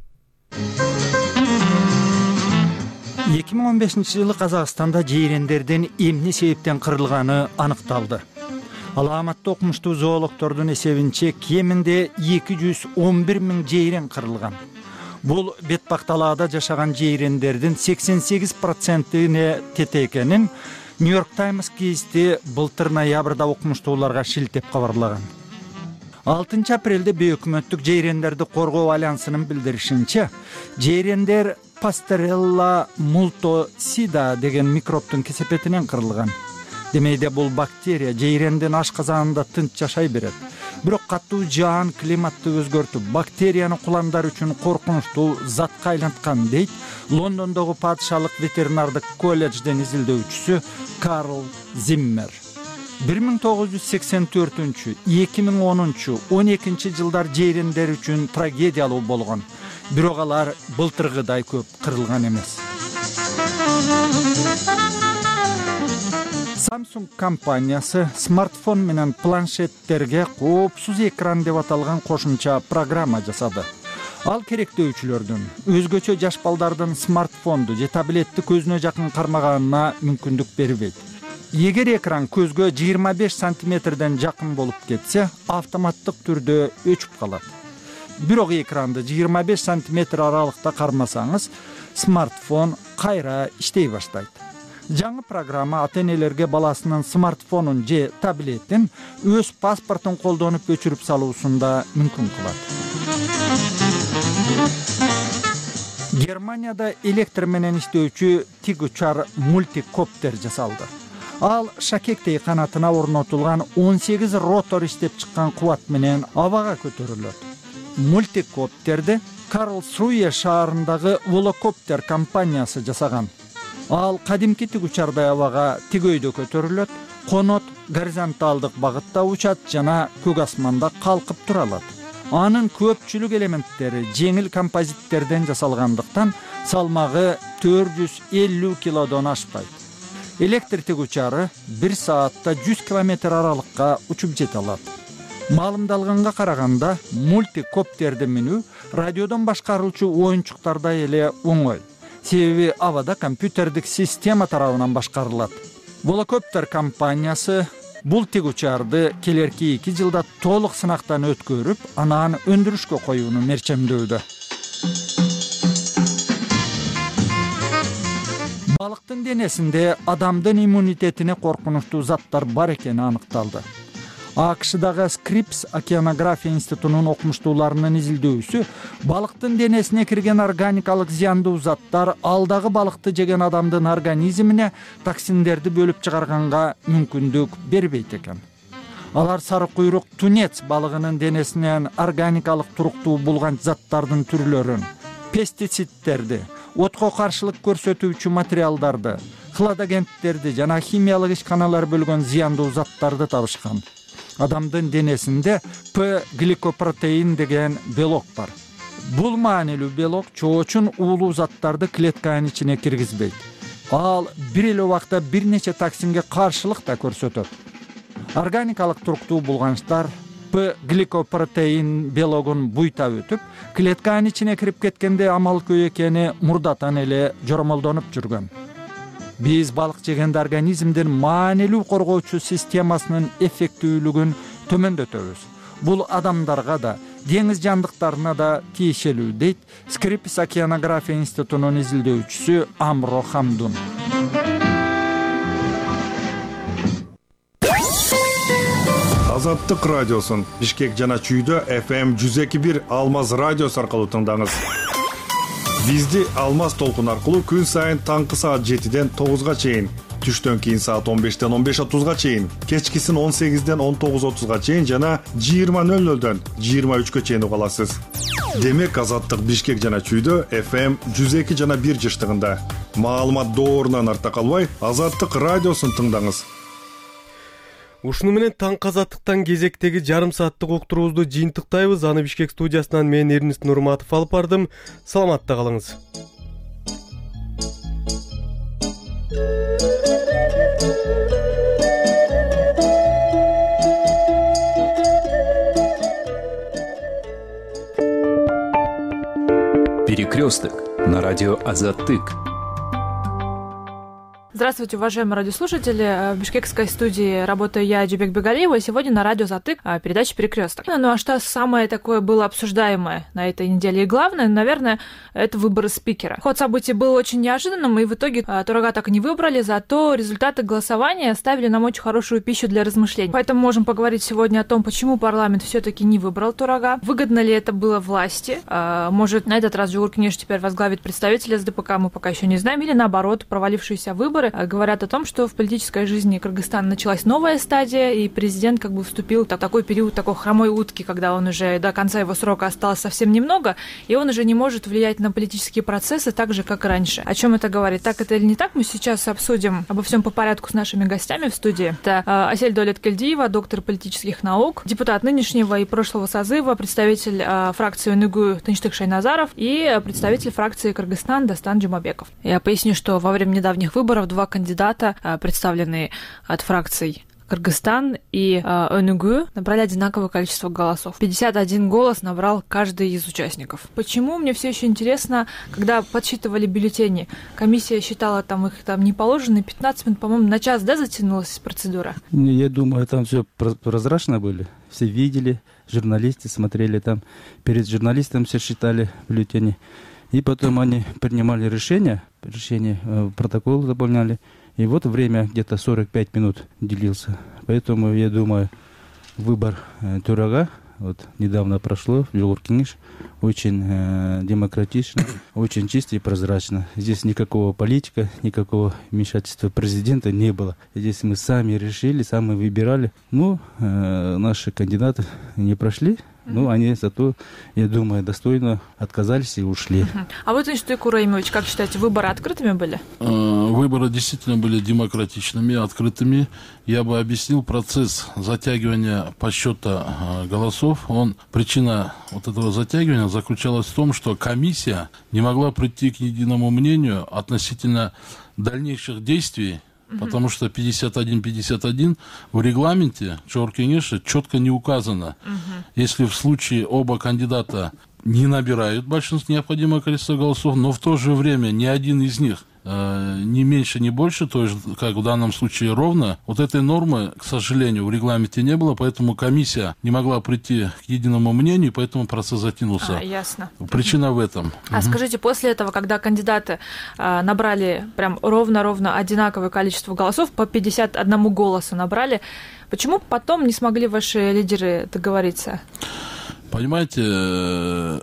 2015-жылы Казакстанда жейрендердин эмне себептен кырылганы аныкталды. Аламатты окумуштуу зоологдордун эсебинче кеминде 211 миң жейрен кырылган. Бул бетпакталаада жашаган жейрендердин 88%-ине тете экенин New York Times гезити былтыр ноябрда окумуштууларга шилтеп кабарлаган. 6 апрелде бейөкмөттүк жейрендерди коргоо альянсынын билдиришинче, жейрендер Pasteurella multocida деген микробтун кесепетинен кырылган. Демейде бул бактерия жейрендин ашказанында тынч жашай берет. Бирок катуу жаан климатты өзгөртүп, бактерияны куландар үчүн коркунучтуу затка айланткан дейт Лондондогу падышалык ветеринардык колледжден изилдөөчүсү Карл Зиммер. 1984-2010-12 жылдар жейрендер үчүн трагедиялуу болгон. Бирок алар былтыргыдай көп кырылган эмес. Samsung компаниясы смартфон менен планшеттерге коопсуз экран деп аталган кошумча программа жасады. Ал керектөөчүлөрдүн өзгөчө жаш балдардын смартфонду же таблетти көзүнө жакын кармаганына мүмкүндүк бербейт. Эгер экран көзгө 25 сантиметрден жакын болуп кетсе, автоматтык түрдө өчүп калат. Бирок экранды 25 сантиметр аралыкта кармасаңыз, смартфон кайра иштей баштайт. Жаңы программа ата-энелерге баласынын смартфонун же таблетин өз паспортун колдонуп өчүрүп салуусунда мүмкүн кылат. Германияда электр менен иштөөчү тик учар мультикоптер жасалды. Ал шакектей канатына орнотулган 18 ротор иштеп чыккан кубат менен абага көтөрүлөт. Мультикоптерди Карлсруе шаарындагы Волокоптер компаниясы жасаган. Ал кадимки тик учардай абага тигөйдө көтөрүлөт, конот горизонталдык багытта учат жана көк асманда калкып тура алат. Анын көпчүлүк элементтери жеңил композиттерден жасалгандыктан салмагы 450 килодон ашпайт. Электр тик учары 1 саатта 100 километр аралыкка учуп жете алат. Маалымдалганга караганда, мультикоптерди минүү радиодон башкарылчу оюнчуктардай эле оңой. Себеби абада компьютердик система тарабынан башкарылат. Волокоптер компаниясы бул тик учарды келерки 2 жылда толук сынактан өткөрүп, анан өндүрүшкө коюуну мерчемдөөдө. Балыктын денесинде адамдын иммунитетине коркунучтуу заттар бар экени аныкталды. АКШдагы Scripps океанография институтунун окумуштууларынын изилдөөсү балыктын денесине кирген органикалык зыяндуу заттар алдагы балыкты жеген адамдын организмине токсиндерди бөлүп чыгарганга мүмкүндүк бербейт экен. Алар сары куйрук тунец балыгынын денесинен органикалык туруктуу булган заттардын түрлөрүн, пестицидтерди, отко каршылык көрсөтүүчү материалдарды, хладагенттерди жана химиялык ишканалар бөлгөн зыяндуу заттарды табышкан. Адамдын денесинде П-гликопротеин деген белок бар. Бул маанилүү белок чоочун уулуу заттарды клетканын ичине киргизбейт. Ал бир эле убакта бир нече токсинге каршылык да көрсөтөт. Органикалык туруктуу булганчтар П-гликопротеин белогун буйта өтүп, клетканын ичине кирип кеткенде амал-көө экени мурдатан эле жоромолдонуп жүргөн. Биз балык жегенде организмдин маанилүү коргоочу системасынын эффектүүлүгүн төмөндөтөбүз. Бул адамдарга да, деңиз жандыктарына да тиешелүү, дейт Scripps океанография институтунун изилдөөчүсү Амро Хамдун. Азаттык радиосун Бишкек жана Чүйдө FM 102.1 Алмаз радиосу аркылуу тыңдаңыз. Бизди Алмаз толкун аркылуу күн сайын таңкы саат 7ден 9га чейин, түштөн кийин саат 15ден 15:30га чейин, кечкисин 18ден 19:30га чейин жана 20:00дөн 23гө чейин уга аласыз. Демек Азаттык Бишкек жана Чүйдө FM 102 жана 1 жыштыгында. Маалымат доорунан арта калбай, Азаттык радиосун тыңдаңыз. Ушуну менен таңкы азаттыктан кезектеги жарым сааттык уктуруубузду жыйынтыктайбыз. Аны Бишкек студиясынан мен Эрнест Нурматов алып бардым. Саламатта калыңыз. Перекресток на радио Азаттык. Здравствуйте, уважаемые радиослушатели. В бишкекской студии работаю я, Джибек Бегалиева, и сегодня на радио Азаттык передача «Перекресток». Ну а что самое такое было обсуждаемое на этой неделе? И главное, наверное, это выборы спикера. Ход событий был очень неожиданным, и в итоге Турага так и не выбрали, зато результаты голосования оставили нам очень хорошую пищу для размышлений. Поэтому можем поговорить сегодня о том, почему парламент все-таки не выбрал Турага, выгодно ли это было власти, может, на этот раз Жогорку Кеңеш теперь возглавит представитель СДПК, мы пока еще не знаем, или наоборот, провалившиеся выборы говорят о том, что в политической жизни Кыргызстана началась новая стадия, и президент как бы вступил в такой период такой хромой утки, когда он уже до конца его срока осталось совсем немного, и он уже не может влиять на политические процессы так же, как и раньше. О чем это говорит? Так это или не так? Мы сейчас обсудим обо всем по порядку с нашими гостями в студии. Это Асель Даулеткельдиева, доктор политических наук, депутат нынешнего и прошлого созыва, представитель фракции УНГУ Тынчтык Шайназаров и представитель фракции Кыргызстан Дастан Джумабеков. Я поясню, что во время недавних выборов два кандидата, представленные от фракций Кыргызстан и ОНГ, набрали одинаковое количество голосов. 51 голос набрал каждый из участников. Почему? Мне все еще интересно, когда подсчитывали бюллетени, комиссия считала их не положено, 15 минут, по-моему, на час, да, затянулась процедура? Я думаю, там все прозрачно были. Все видели, журналисты смотрели там. Перед журналистами все считали бюллетени. И потом они принимали решение, протокол заполняли. И вот время где-то 45 минут делился. Поэтому, я думаю, выбор Турага недавно прошло в Жогорку Кеңеш очень демократично, очень чисто и прозрачно. Здесь никакого политика, никакого вмешательства президента не было. Здесь мы сами решили, сами выбирали. Наши кандидаты не прошли. Они зато, я думаю, достойно отказались и ушли. А вы, Тынчтык Ураимович, как считаете, выборы открытыми были? Выборы действительно были демократичными, открытыми. Я бы объяснил процесс затягивания подсчета голосов. Причина этого затягивания заключалась в том, что комиссия не могла прийти к единому мнению относительно дальнейших действий. Потому что 51-51 в регламенте Жогорку Кеңеша четко не указано. Если в случае оба кандидата не набирают необходимое количество голосов, но в то же время ни один из них ни меньше, ни больше, то есть, как в данном случае, ровно, этой нормы, к сожалению, в регламенте не было, поэтому комиссия не могла прийти к единому мнению, поэтому процесс затянулся. Ясно. Причина в этом. Скажите, после этого, когда кандидаты набрали прям ровно одинаковое количество голосов, по 51 голосу набрали, почему потом не смогли ваши лидеры договориться? Понимаете,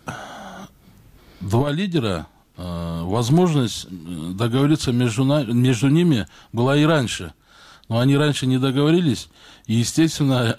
два лидера, возможность договориться между ними была и раньше. Но они раньше не договорились, и, естественно,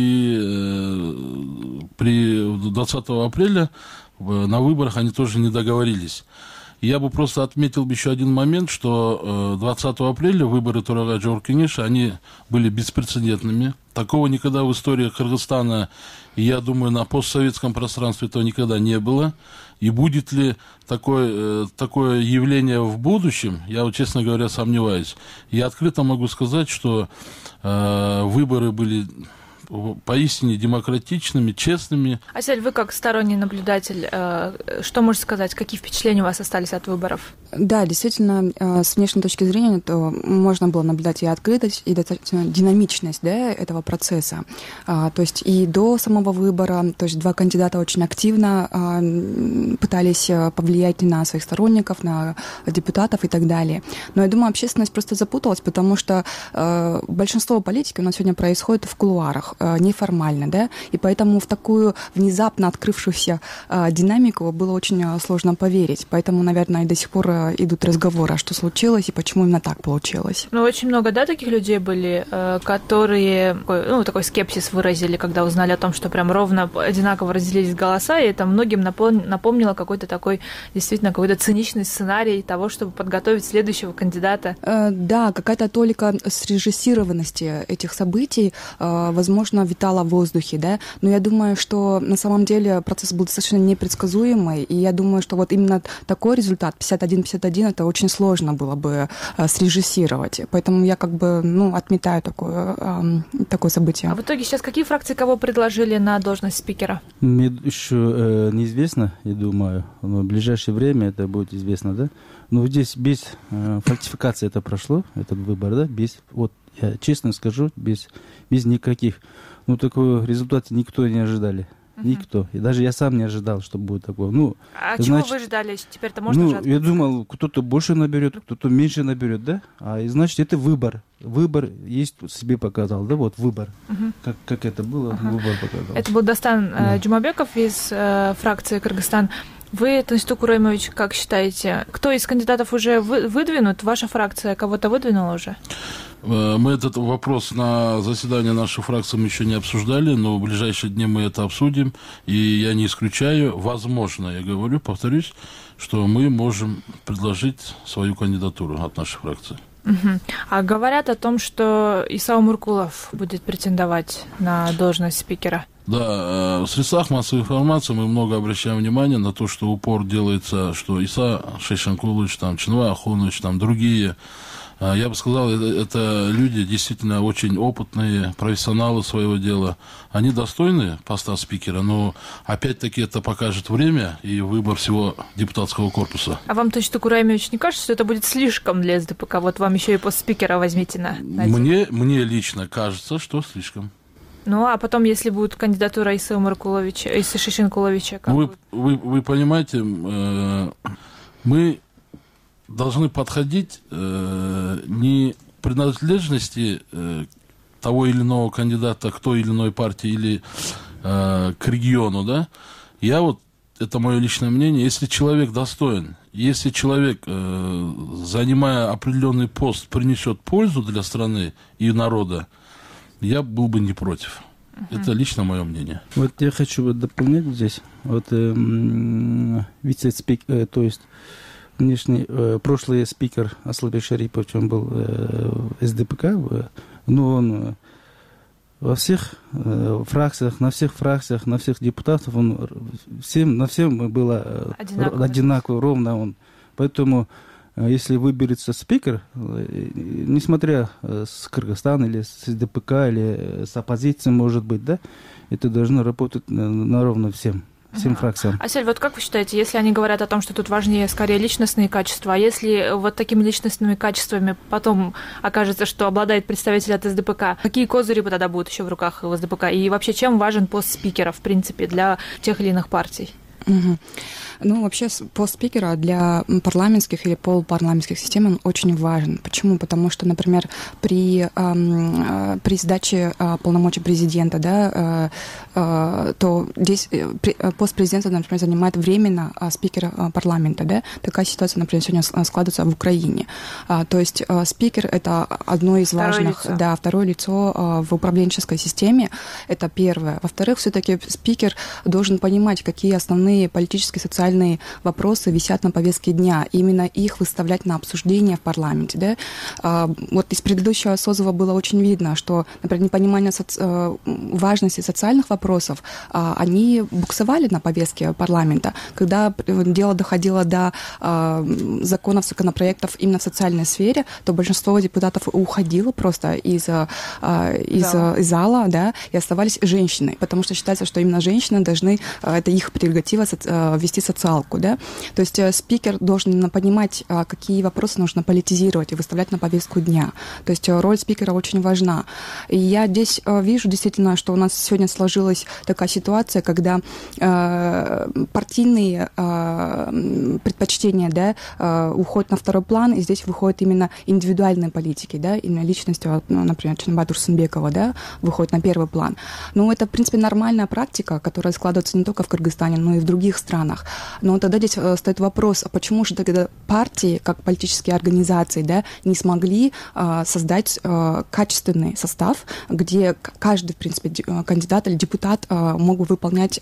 при 20 апреля на выборах они тоже не договорились. Я бы просто отметил еще один момент, что 20 апреля выборы Турага Жогорку Кеңеша, они были беспрецедентными. Такого никогда в истории Кыргызстана, и я думаю, на постсоветском пространстве этого никогда не было. И будет ли такое явление в будущем, я, честно говоря, сомневаюсь. Я открыто могу сказать, что выборы были поистине демократичными, честными. Асель, вы как сторонний наблюдатель, что можете сказать, какие впечатления у вас остались от выборов? Да, действительно, с внешней точки зрения, то можно было наблюдать и открытость, и достаточно динамичность этого процесса. То есть и до самого выбора, то есть два кандидата очень активно пытались повлиять на своих сторонников, на депутатов и так далее. Но я думаю, общественность просто запуталась, потому что большинство политики у нас сегодня происходит в кулуарах. во-первых, неформально, да, и поэтому в такую внезапно открывшуюся динамику было очень сложно поверить. Поэтому, наверное, и до сих пор идут разговоры, а что случилось и почему именно так получилось. Ну, очень много, да, таких людей были, которые, такой скепсис выразили, когда узнали о том, что прям ровно одинаково разделились голоса, и это многим напомнило какой-то такой, действительно, какой-то циничный сценарий того, чтобы подготовить следующего кандидата. Да, какая-то толика срежиссированности этих событий, возможно, витала в воздухе, да, но я думаю, что на самом деле процесс был достаточно непредсказуемый, и я думаю, что вот именно такой результат, 51-51, это очень сложно было бы срежиссировать, поэтому я отметаю такое событие. А в итоге сейчас какие фракции кого предложили на должность спикера? Мне еще неизвестно, я думаю, но в ближайшее время это будет известно, да. Но здесь без фальсификации это прошло, этот выбор, да, я честно скажу, без никаких, такого результата никто не ожидали. Никто. И даже я сам не ожидал, что будет такое. Чего вы ждали? Теперь-то можно уже я думал, кто-то больше наберет, кто-то меньше наберет, да? Значит, это выбор. Выбор есть, себе показал, да, вот выбор. Как это было, выбор показал. Это был Дастан Джумабеков из фракции Кыргызстан. Вы, Тынчтук Ураймович, как считаете, кто из кандидатов уже выдвинут? Ваша фракция кого-то выдвинула уже? Мы этот вопрос на заседании нашей фракции мы еще не обсуждали, но в ближайшие дни мы это обсудим. И я не исключаю, возможно, повторюсь, что мы можем предложить свою кандидатуру от нашей фракции. А говорят о том, что Иса Умуркулов будет претендовать на должность спикера. Да, в средствах массовой информации мы много обращаем внимание на то, что упор делается, что Иса Шейшанкулович, Чынва Ахунович, другие. Я бы сказал, это люди действительно очень опытные, профессионалы своего дела. Они достойны поста спикера, но опять-таки это покажет время и выбор всего депутатского корпуса. А вам, Тынчтук Ураймович, не кажется, что это будет слишком для СДПК? Вот вам еще и пост спикера возьмите на Мне лично кажется, что слишком. А потом, если будет кандидатура Исы Шейшанкуловича, вы понимаете, мы должны подходить не принадлежности того или иного кандидата к той или иной партии или к региону, да. Это мое личное мнение, если человек достоин, если человек, занимая определенный пост, принесет пользу для страны и народа, я был бы не против. Это лично мое мнение. Я хочу дополнить здесь. Вице-спикер, то есть прошлый спикер Аслыбек Шарипов, он был СДПК, но он во всех фракциях, на всех депутатов, он на всем было одинаково, ровно. Поэтому, если выберется спикер, несмотря с Кыргызстана или с СДПК, или с оппозицией, может быть, да, это должно работать наравно всем фракциям. Асель, как вы считаете, если они говорят о том, что тут важнее скорее личностные качества, а если такими личностными качествами потом окажется, что обладает представитель от СДПК, какие козыри тогда будут еще в руках у СДПК? И вообще, чем важен пост спикера, в принципе, для тех или иных партий? Вообще пост спикера для парламентских или полупарламентских систем он очень важен. Почему? Потому что, например, при сдаче полномочий президента, да, то здесь пост президента, например, занимает временно спикер парламента, да. Такая ситуация, например, сегодня складывается в Украине. То есть спикер — это одно из важных, второе лицо в управленческой системе. Это первое. Во-вторых, все-таки спикер должен понимать, какие основные политические, социальные вопросы висят на повестке дня, именно их выставлять на обсуждение в парламенте. Да? Из предыдущего созыва было очень видно, что, например, непонимание важности социальных вопросов, они буксовали на повестке парламента. Когда дело доходило до законопроектов именно в социальной сфере, то большинство депутатов уходило просто из зала, да, и оставались женщины, потому что считается, что именно женщины должны, это их прерогатива, вести социалку, да, то есть спикер должен понимать, какие вопросы нужно политизировать и выставлять на повестку дня, то есть роль спикера очень важна. И я здесь вижу действительно, что у нас сегодня сложилась такая ситуация, когда партийные предпочтения, да, уходят на второй план, и здесь выходят именно индивидуальные политики, да, именно личности, например, Чынбай Турсунбекова, да, выходит на первый план. Но это, в принципе, нормальная практика, которая складывается не только в Кыргызстане, но и в других странах. Но тогда здесь стоит вопрос, а почему же тогда партии, как политические организации, да, не смогли создать качественный состав, где каждый, в принципе, кандидат или депутат мог бы выполнять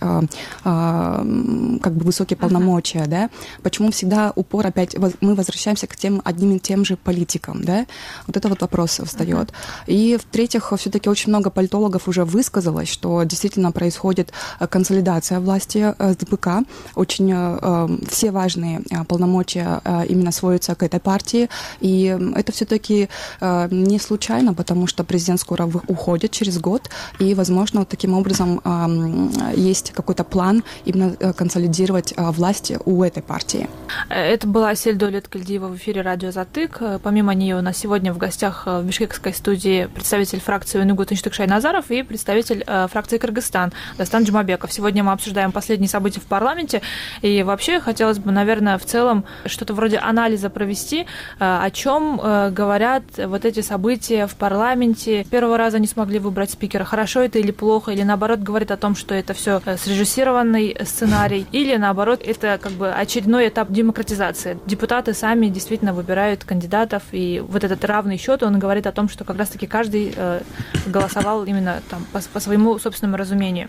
как бы высокие полномочия, да? Почему всегда упор опять мы возвращаемся к тем одним и тем же политикам, да? Вот это вот вопрос встает. И в-третьих, все-таки очень много политологов уже высказалось, что действительно происходит консолидация власти с ДПК. Очень все важные полномочия именно сводятся к этой партии. И это все-таки не случайно, потому что президент скоро уходит через год, и, возможно, вот таким образом есть какой-то план именно консолидировать власть у этой партии. Это была Асель Даулеткальдиева в эфире радио «Затык». Помимо нее у нас сегодня в гостях в бишкекской студии представитель фракции Уйнугут Инштык Шайназаров и представитель фракции Кыргызстан Дастан Джумабеков. Сегодня мы обсуждаем последние события в парламенте, и вообще хотелось бы, наверное, в целом что-то вроде анализа провести, о чем говорят вот эти события в парламенте. С первого раза не смогли выбрать спикера. Хорошо это или плохо? Или наоборот говорит о том, что это все срежиссированный сценарий? Или наоборот это как бы очередной этап демократизации? Депутаты сами действительно выбирают кандидатов, и вот этот равный счет, он говорит о том, что как раз-таки каждый голосовал именно там по своему собственному разумению.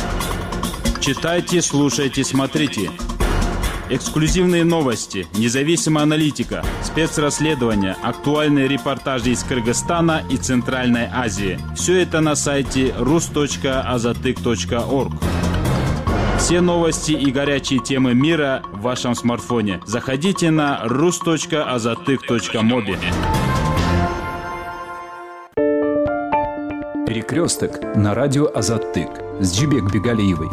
Читайте, слушайте, смотрите. Эксклюзивные новости, независимая аналитика, спецрасследования, актуальные репортажи из Кыргызстана и Центральной Азии. Все это на сайте rus.azatyk.org. Все новости и горячие темы мира в вашем смартфоне. Заходите на rus.azatyk.mobi. Перекресток на радио Азаттык с Джибек Бегалиевой.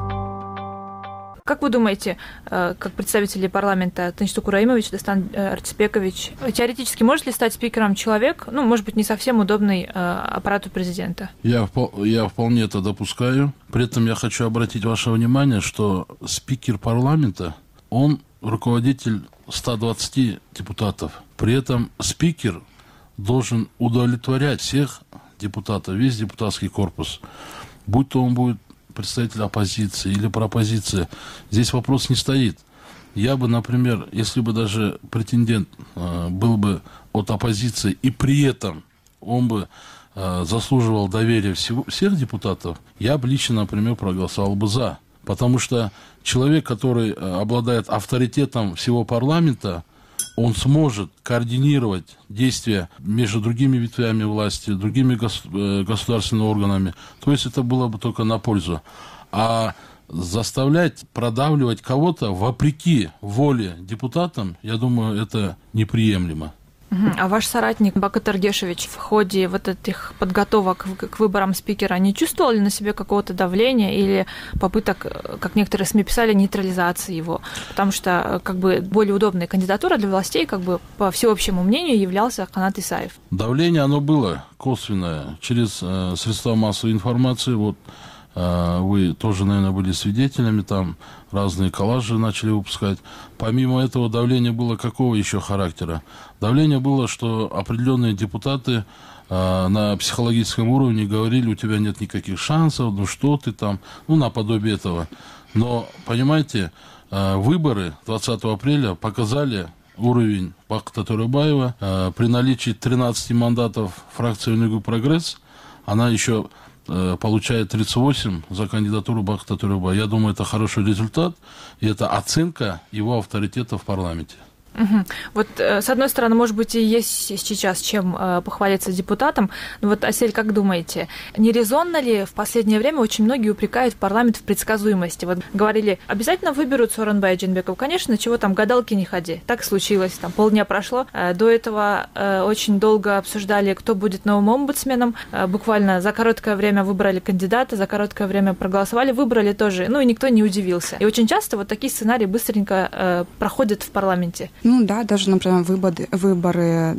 Как вы думаете, как представители парламента Тынчтук Ураимович, Дастан Артипекович, теоретически может ли стать спикером человек, ну, может быть, не совсем удобный аппарату президента? Я вполне это допускаю. При этом я хочу обратить ваше внимание, что спикер парламента, он руководитель 120 депутатов. При этом спикер должен удовлетворять всех депутатов, весь депутатский корпус. Будь то он будет представитель оппозиции или пропозиции, здесь вопрос не стоит. Я бы, например, если бы даже претендент был бы от оппозиции, и при этом он бы заслуживал доверия всех депутатов, я бы лично, например, проголосовал бы за. Потому что человек, который обладает авторитетом всего парламента, он сможет координировать действия между другими ветвями власти, другими государственными органами. То есть это было бы только на пользу. А заставлять, продавливать кого-то вопреки воле депутатам, я думаю, это неприемлемо. А ваш соратник Бакыт Эргешевич в ходе вот этих подготовок к выборам спикера не чувствовал ли на себе какого-то давления или попыток, как некоторые СМИ писали, нейтрализации его? Потому что как бы более удобная кандидатура для властей, как бы по всеобщему мнению, являлся Канат Исаев. Давление, оно было косвенное через средства массовой информации. Вот вы тоже, наверное, были свидетелями, там разные коллажи начали выпускать. Помимо этого давления было какого еще характера? Давление было, что определенные депутаты на психологическом уровне говорили, у тебя нет никаких шансов, ну что ты там, ну наподобие этого. Но, понимаете, выборы 20 апреля показали уровень Бакыта Турайбаева. При наличии 13 мандатов фракции «Уйнугут Прогресс» она еще получает 38 за кандидатуру Бакыта Турайбаева. Я думаю, это хороший результат, и это оценка его авторитета в парламенте. Вот, с одной стороны, может быть, и есть сейчас чем похвалиться депутатам, но вот, Асель, как думаете, не резонно ли в последнее время очень многие упрекают парламент в предсказуемости? Вот говорили, обязательно выберут Сооронбая Жээнбекова. Конечно, чего там, гадалки не ходи. Так случилось, там полдня прошло. До этого очень долго обсуждали, кто будет новым омбудсменом. Буквально за короткое время выбрали кандидата, за короткое время проголосовали, выбрали тоже, и никто не удивился. И очень часто вот такие сценарии быстренько проходят в парламенте. Да, даже, например, выборы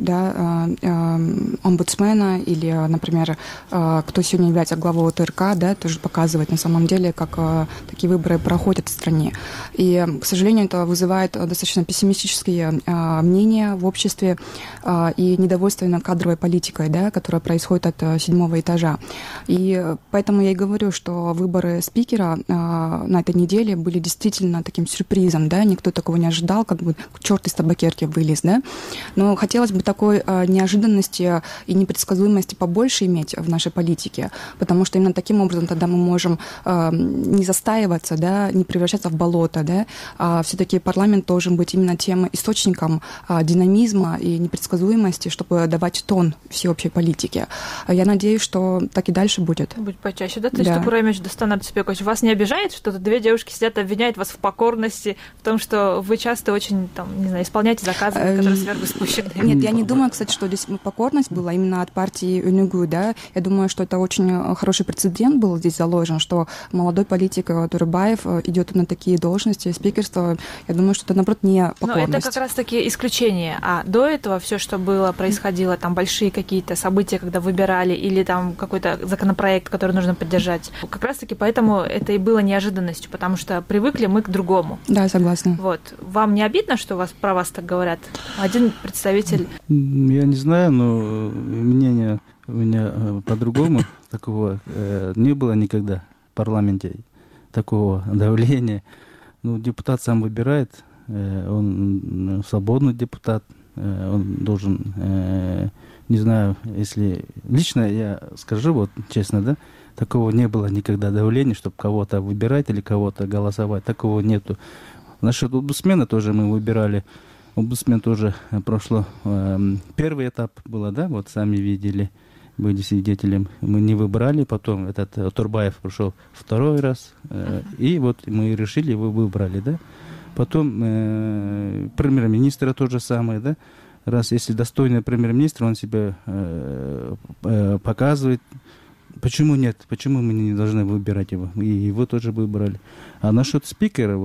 омбудсмена или, например, кто сегодня является главой ОТРК, тоже показывает на самом деле, как такие выборы проходят в стране. И, к сожалению, это вызывает достаточно пессимистические мнения в обществе и недовольство кадровой политикой, которая происходит от 7-го этажа. И поэтому я и говорю, что выборы спикера на этой неделе были действительно таким сюрпризом, никто такого не ожидал, как бы черт из табакерки вылез, но хотелось бы такой неожиданности и непредсказуемости побольше иметь в нашей политике, потому что именно таким образом тогда мы можем не застаиваться, не превращаться в болото, а все-таки парламент должен быть именно тем источником динамизма и непредсказуемости, чтобы давать тон всеобщей политике. Я надеюсь, что так и дальше будет. Будет почаще, да? То есть, Тукурамович Дастан Артипекович, вас не обижает, что две девушки сидят, обвиняют вас в покорности, в том, что вы часто очень, исполняете заказы, которые сверху спущены? Нет, я не думаю, кстати, что здесь покорность была именно от партии Өнүгүү, Я думаю, что это очень хороший прецедент был здесь заложен, что молодой политик Турбаев идет на такие должности, спикерство. Я думаю, что это, наоборот, не покорность. Но это как раз-таки исключение. А до этого все, что было, происходило, там большие какие-то события, когда выбирали, или там какой-то законопроект, который нужно поддержать. Как раз-таки поэтому это и было неожиданностью, потому что привыкли мы к другому. Да, согласна. Вот. Вам не обидно, что про вас так говорят? Один представитель... Я не знаю, но мнение у меня по-другому. Такого не было никогда в парламенте, такого давления. Депутат сам выбирает, он свободный депутат, он должен, не знаю, если... Лично я скажу, честно, такого не было никогда давления, чтобы кого-то выбирать или кого-то голосовать. Такого нету. Насчет омбудсмена тоже мы выбирали. Омбудсмен тоже прошло. Первый этап было, сами видели, были свидетелем. Мы не выбрали, потом этот Турбаев прошел второй раз. И мы решили, его выбрали, Потом премьер-министра то же самое, Раз если достойный премьер-министр, он себя показывает. Почему нет? Почему мы не должны выбирать его? И его тоже выбрали. А насчет спикера,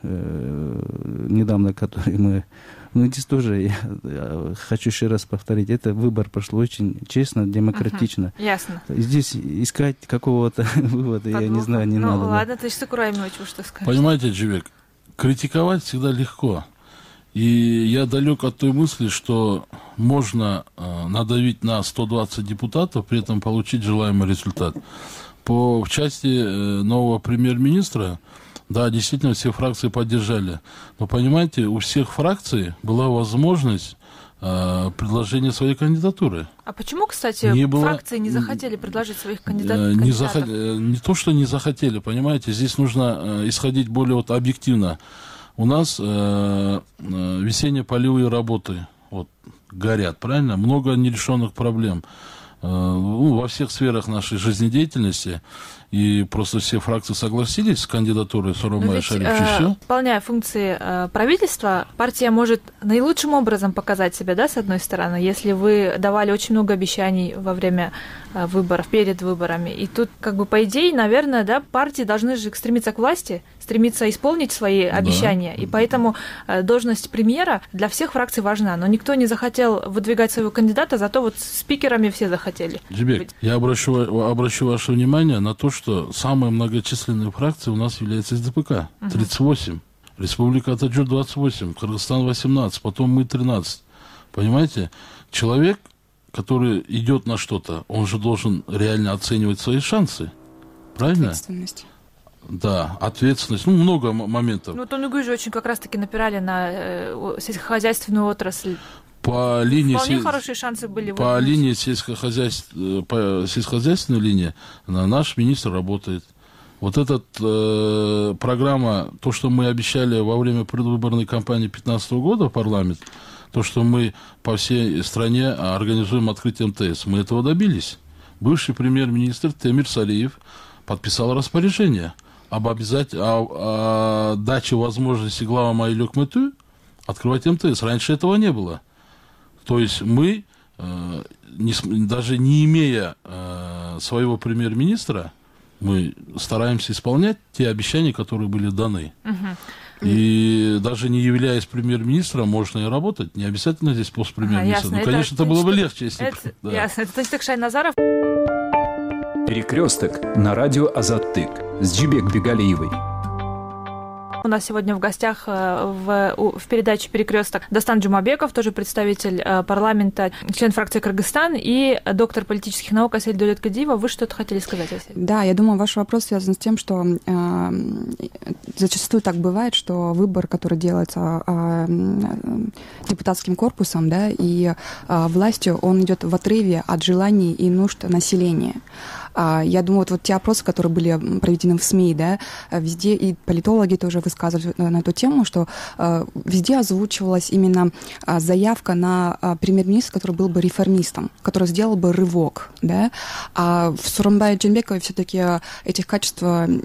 недавно, который мы... здесь тоже я хочу еще раз повторить. Это выбор прошел очень честно, демократично. Ясно. Здесь искать какого-то вывода, я не знаю, не надо. Ладно, ты Тукурамович, что скажешь? Понимаете, Джибек, критиковать всегда легко. И я далек от той мысли, что можно надавить на 120 депутатов, при этом получить желаемый результат. В части нового премьер-министра, действительно, все фракции поддержали. Но, понимаете, у всех фракций была возможность предложения своей кандидатуры. А почему, кстати, фракции не захотели предложить своих кандидатов? Не то, что не захотели, понимаете, здесь нужно исходить более объективно. У нас весенние полевые работы горят, правильно? Много нерешенных проблем во всех сферах нашей жизнедеятельности. И просто все фракции согласились с кандидатурой Сооронбая Шариповича. Выполняя функции правительства, партия может наилучшим образом показать себя, с одной стороны, если вы давали очень много обещаний во время выборов, перед выборами. И тут, по идее, наверное, партии должны же стремиться к власти, стремиться исполнить свои обещания. И поэтому должность премьера для всех фракций важна. Но никто не захотел выдвигать своего кандидата, зато спикерами все захотели. Джибек, я обращу ваше внимание на то, что самой многочисленной фракцией у нас является СДПК. 38. Республика Атаджур 28. Кыргызстан 18. Потом мы 13. Понимаете? Человек, который идет на что-то, он же должен реально оценивать свои шансы. Правильно? Ответственность. Да, ответственность. Много моментов. Өнүгүү же очень как раз-таки напирали на сельскохозяйственную отрасль. По линии Вполне хорошие шансы были. По линии сельскохозяйственной линии наш министр работает. Вот эта программа, то, что мы обещали во время предвыборной кампании 2015 года в парламент, то, что мы по всей стране организуем открытие МТС, мы этого добились. Бывший премьер-министр Темир Салиев подписал распоряжение об даче возможности главам Айлюк Мэту открывать МТС. Раньше этого не было. То есть мы, даже не имея своего премьер-министра, мы стараемся исполнять те обещания, которые были даны. И даже не являясь премьер-министром, можно и работать. Не обязательно здесь пост премьер-министра. Ну, конечно, это было бы легче, если бы... Да. Ясно. Это Танчтык Шайназаров. Перекресток на радио Азаттык с Джибек Бегалиевой. У нас сегодня в гостях в передаче «Перекресток» Дастан Джумабеков, тоже представитель парламента, член фракции «Кыргызстан», и доктор политических наук Асель Дулеткадиева. Вы что-то хотели сказать, Асель? Да, я думаю, ваш вопрос связан с тем, что зачастую так бывает, что выбор, который делается депутатским корпусом, да, и властью, он идет в отрыве от желаний и нужд населения. Я думаю, вот те опросы, которые были проведены в СМИ, да, везде, и политологи тоже высказывали на эту тему, что везде озвучивалась именно заявка на премьер-министра, который был бы реформистом, который сделал бы рывок, да. А в Сооронбае Жээнбекове все-таки этих качеств,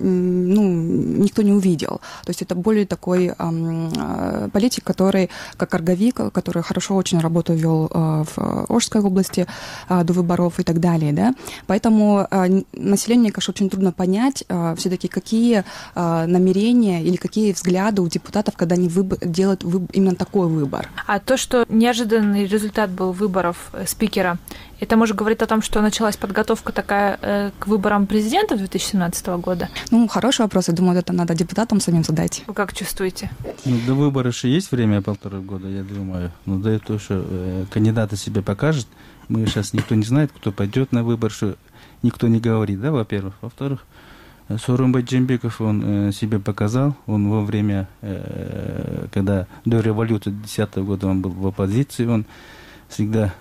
никто не увидел. То есть это более такой политик, который, как Арговик, который хорошо очень работу вел в Ошской области до выборов и так далее, да. Поэтому населению, конечно, очень трудно понять все-таки, какие намерения или какие взгляды у депутатов, когда они делают именно такой выбор. А то, что неожиданный результат был выборов спикера, это может говорить о том, что началась подготовка такая к выборам президента 2017 года? Хороший вопрос. Я думаю, это надо депутатам самим задать. Вы как чувствуете? До выборов еще есть время, 1,5 года, я думаю. Но до этого, что кандидаты себя покажут. Мы сейчас никто не знает, кто пойдет на выбор, что никто не говорит, да, во-первых. Во-вторых, Сооронбай Жээнбеков, он себя показал. Он во время, когда до революции 2010 года он был в оппозиции, он всегда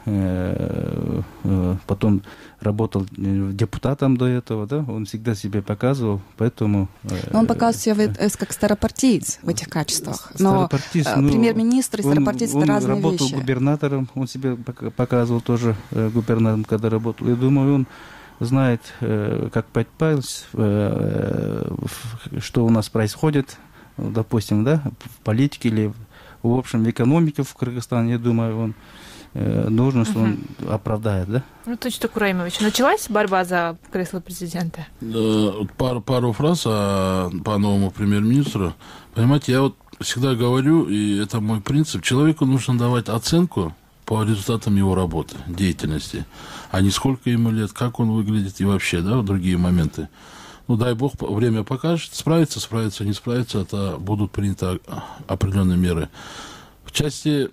потом работал депутатом до этого, да, он всегда себя показывал, поэтому... Но он показывал себя как старопартиец в этих качествах. Но премьер-министр и старопартиец — это разные вещи. Он работал губернатором, он себя показывал тоже губернатором, когда работал. Я думаю, он знает, как попасть, что у нас происходит, допустим, да, в политике или, в общем, в экономике в Кыргызстане. Я думаю, он должность он оправдает, да? Танчтык Ураимович, началась борьба за кресло президента? Пару фраз по новому премьер-министру. Понимаете, я всегда говорю, и это мой принцип, человеку нужно давать оценку по результатам его работы, деятельности, а не сколько ему лет, как он выглядит и вообще, да, другие моменты. Дай бог, время покажет, справится, не справится, это будут приняты определенные меры. В части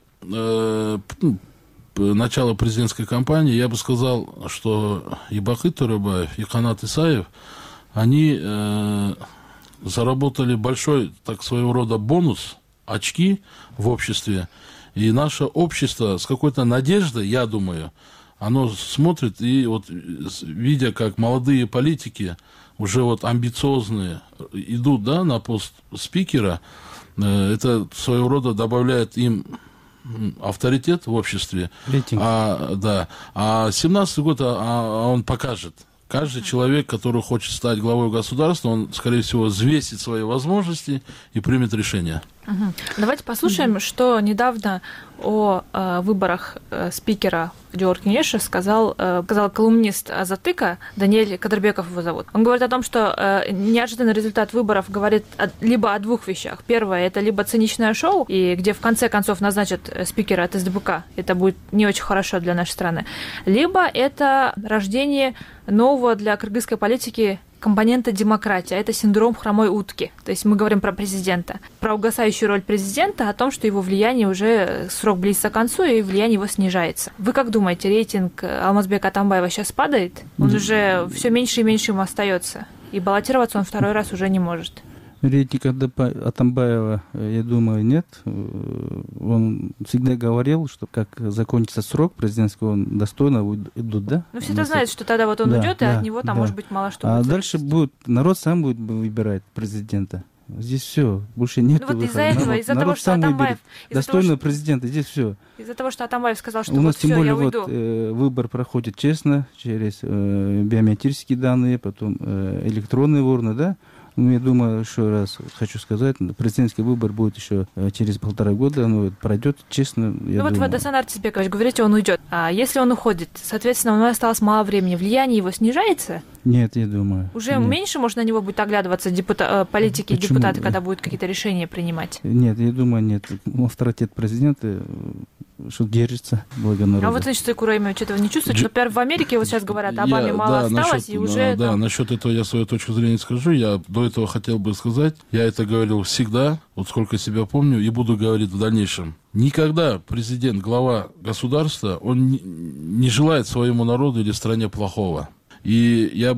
начала президентской кампании, я бы сказал, что и Бакыт Төрөбаев, и Канат Исаев, они заработали большой, так своего рода, бонус, очки в обществе. И наше общество с какой-то надеждой, я думаю, оно смотрит и видя, как молодые политики, уже амбициозные, идут, да, на пост спикера, это своего рода добавляет им авторитет в обществе. Рейтинг. А 17-й год он покажет. Каждый человек, который хочет стать главой государства, он, скорее всего, взвесит свои возможности и примет решение. Давайте послушаем, что недавно о выборах спикера Жогорку Кеңеш сказал колумнист Азаттыка Даниэль Кадырбеков, его зовут. Он говорит о том, что неожиданный результат выборов говорит либо о двух вещах. Первое — это либо циничное шоу, и где в конце концов назначат спикера от СДБК. Это будет не очень хорошо для нашей страны. Либо это рождение нового для кыргызской политики компонента демократии, а это синдром хромой утки. То есть мы говорим про президента, про угасающую роль президента, о том, что его влияние уже, срок близится к концу, и влияние его снижается. Вы как думаете, рейтинг Алмазбека Атамбаева сейчас падает? Он уже все меньше и меньше ему остается, и баллотироваться он второй раз уже не может. Рейтинг Атамбаева, я думаю, нет. Он всегда говорил, что как закончится срок президентский, он достойно идут, да? Ну, все это знают, что тогда вот он уйдет, и от него там, может быть, мало что будет. А дальше народ сам будет выбирать президента. Здесь все, больше нет. Ну вот из-за этого, из-за того, что Атамбаев... Достойного президента, здесь все. Из-за того, что Атамбаев сказал, что у нас вот тем все, более я уйду. Выбор проходит честно, через биометрические данные, потом электронные урны, да? Ну, я думаю, еще раз хочу сказать, президентский выбор будет еще через 1,5 года, оно пройдет честно. Ну вот вы, Дасан Артисбекович, говорите, он уйдет. А если он уходит, соответственно, у нас осталось мало времени, влияние его снижается? Нет, я думаю. Уже нет. Меньше можно на него будет оглядываться политики и депутаты, когда будут какие-то решения принимать? Нет, я думаю, нет. Авторитет президента что держится благодаря народу. А вот, значит, Кураимович этого не чувствует? Например, в Америке вот сейчас говорят, Обаме мало осталось, и уже... Да, насчет этого я свою точку зрения скажу. Я до этого хотел бы сказать, я это говорил всегда, вот сколько себя помню, и буду говорить в дальнейшем. Никогда президент, глава государства, он не желает своему народу или стране плохого. И я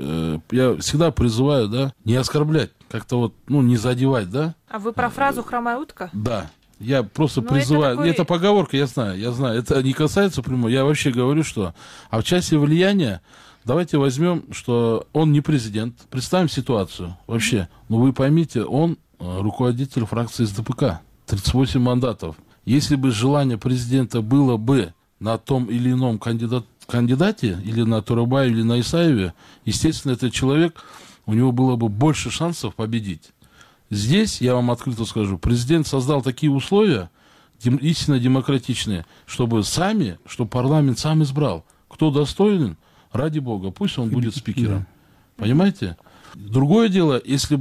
всегда призываю, да, не оскорблять, как-то вот, не задевать, да. А вы про фразу «хромая утка»? Да. Я просто призываю, это поговорка, я знаю, это не касается прямого, я вообще говорю, что, а в части влияния, давайте возьмем, что он не президент, представим ситуацию, вообще, вы поймите, он руководитель фракции СДПК, 38 мандатов, если бы желание президента было бы на том или ином кандидате, или на Турабаеве, или на Исаеве, естественно, этот человек, у него было бы больше шансов победить. Здесь, я вам открыто скажу, президент создал такие условия, истинно демократичные, чтобы парламент сам избрал. Кто достоин, ради бога, пусть он будет спикером. Понимаете? Другое дело, если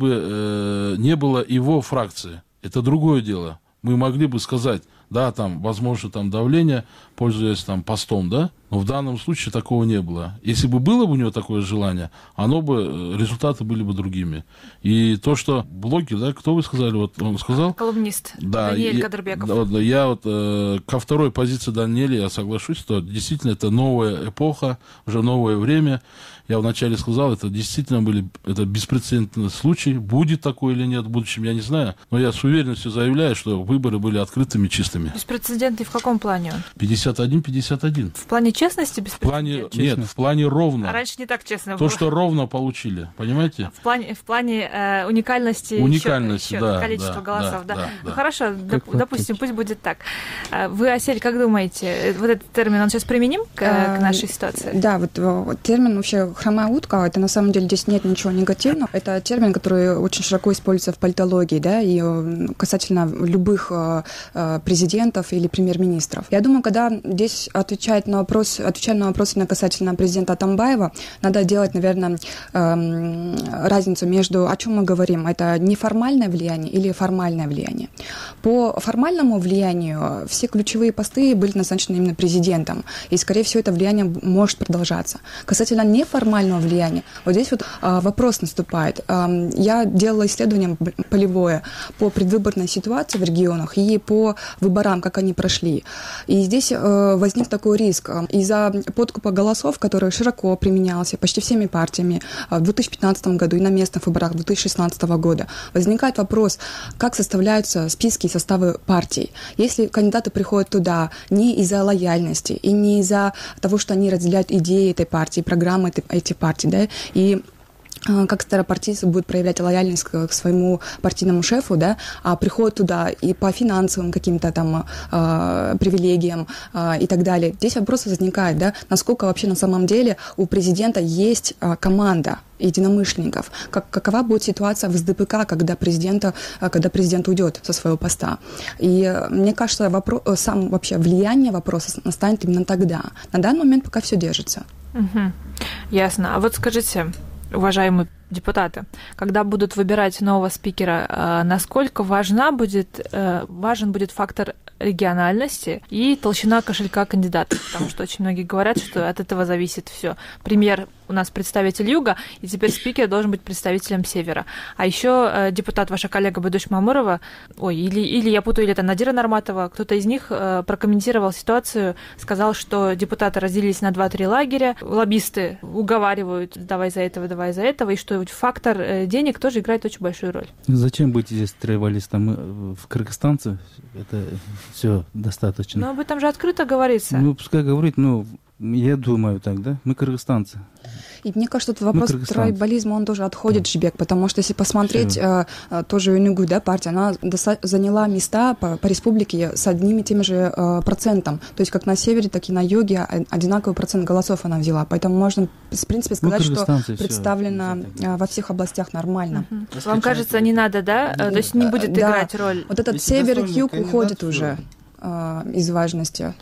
бы не было его фракции, это другое дело. Мы могли бы сказать, да, там, возможно, там давление, пользуясь там постом, да, но в данном случае такого не было. Если бы было бы у него такое желание, результаты были бы другими. И то, что блогер, да, кто вы сказали, вот он сказал? Колумнист, да, Даниэль Кадырбеков. Я ко второй позиции Даниэля я соглашусь, что действительно это новая эпоха, уже новое время. Я вначале сказал, это действительно это беспрецедентный случай. Будет такое или нет в будущем, я не знаю. Но я с уверенностью заявляю, что выборы были открытыми, чистыми. Беспрецедентный в каком плане он? 51-51. В плане честности беспрецедентный? Нет, в плане ровно. А раньше не так честно было. То, что ровно получили, понимаете? В плане уникальности да, количества голосов. Да. Ну да. Хорошо, допустим, пусть будет так. Вы, Асель, как думаете, вот этот термин, он сейчас применим к нашей ситуации? Да, вот термин вообще «хромая утка», это на самом деле здесь нет ничего негативного. Это термин, который очень широко используется в политологии, да, и касательно любых президентов или премьер-министров. Я думаю, когда здесь отвечая на вопросы касательно президента Атамбаева, надо делать, наверное, разницу между, о чем мы говорим, это неформальное влияние или формальное влияние. По формальному влиянию все ключевые посты были назначены именно президентом, и, скорее всего, это влияние может продолжаться. Касательно неформального влияния, вот здесь вот вопрос наступает. Я делала исследование полевое по предвыборной ситуации в регионах и по выборам, как они прошли. И здесь возник такой риск. Из-за подкупа голосов, который широко применялся почти всеми партиями в 2015 году и на местных выборах 2016 года, возникает вопрос, как составляются списки и составы партий. Если кандидаты приходят туда не из-за лояльности и не из-за того, что они разделяют идеи этой партии, программы этой партии, да, и как старопартийцы будут проявлять лояльность к своему партийному шефу, да, а приходят туда и по финансовым каким-то там привилегиям и так далее. Здесь вопрос возникает, да, насколько вообще на самом деле у президента есть команда единомышленников. Какова будет ситуация в СДПК, когда президент уйдет со своего поста. И мне кажется, сам вообще влияние вопроса настанет именно тогда. На данный момент пока все держится. Угу. Ясно. А вот скажите, уважаемые депутаты, когда будут выбирать нового спикера, насколько важен будет фактор региональности и толщина кошелька кандидатов, потому что очень многие говорят, что от этого зависит все. Пример: у нас представитель Юга, и теперь спикер должен быть представителем Севера. А еще депутат, ваша коллега Бадуш Мамырова, или я путаю, или это Надира Нарматова, кто-то из них прокомментировал ситуацию, сказал, что депутаты разделились на 2-3 лагеря, лоббисты уговаривают: давай за этого, и что фактор денег тоже играет очень большую роль. Зачем быть здесь троевалистом? Мы в кыргызстанце, это все достаточно. Но об этом же открыто говорится. Ну, пускай говорит, я думаю так, да? Мы кыргызстанцы. И мне кажется, этот вопрос трайбализма, он тоже отходит, Жибек, потому что если посмотреть, тоже ЮНИГУ, да, партия, она заняла места по республике с одним и тем же процентом. То есть как на севере, так и на юге одинаковый процент голосов она взяла. Поэтому можно, в принципе, сказать, что представлена во всех областях нормально. Вам кажется, не надо, да? То есть не будет играть роль? Вот этот север и юг уходит уже из важности.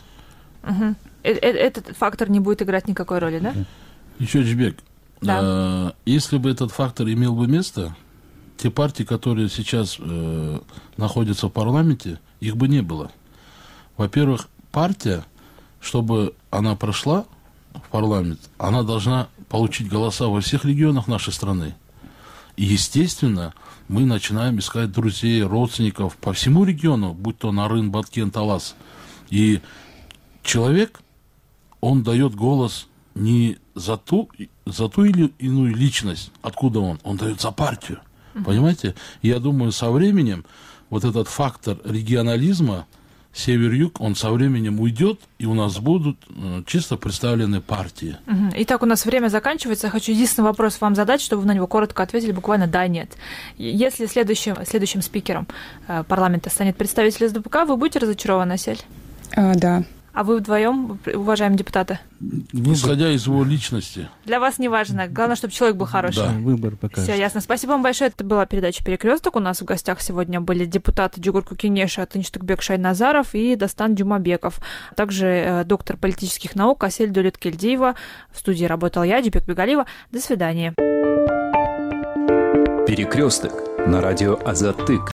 Этот фактор не будет играть никакой роли, да? Еще, Жибек, да. Если бы этот фактор имел бы место, те партии, которые сейчас находятся в парламенте, их бы не было. Во-первых, партия, чтобы она прошла в парламент, она должна получить голоса во всех регионах нашей страны. И, естественно, мы начинаем искать друзей, родственников по всему региону, будь то Нарын, Баткен, Талас. И человек, он дает голос не за ту или иную личность, откуда он дает за партию. Понимаете? Я думаю, со временем вот этот фактор регионализма, север-юг, он со временем уйдет, и у нас будут чисто представлены партии. Итак, у нас время заканчивается. Я хочу единственный вопрос вам задать, чтобы вы на него коротко ответили, буквально да-нет. Если следующим спикером парламента станет представитель СДПК, вы будете разочарованы, Асель? Да. А вы вдвоем, уважаемые депутаты? Исходя из его личности. Для вас не важно. Главное, чтобы человек был хороший. Да, выбор покажет. Все ясно. Спасибо вам большое. Это была передача «Перекресток». У нас в гостях сегодня были депутаты Джугурку Кенеша, Тынчтыкбек Шайназаров и Дастан Джумабеков. А также доктор политических наук Асель Дулеткельдиева. В студии работал я, Джубек Бегалиева. До свидания. «Перекресток» на радио Азаттык.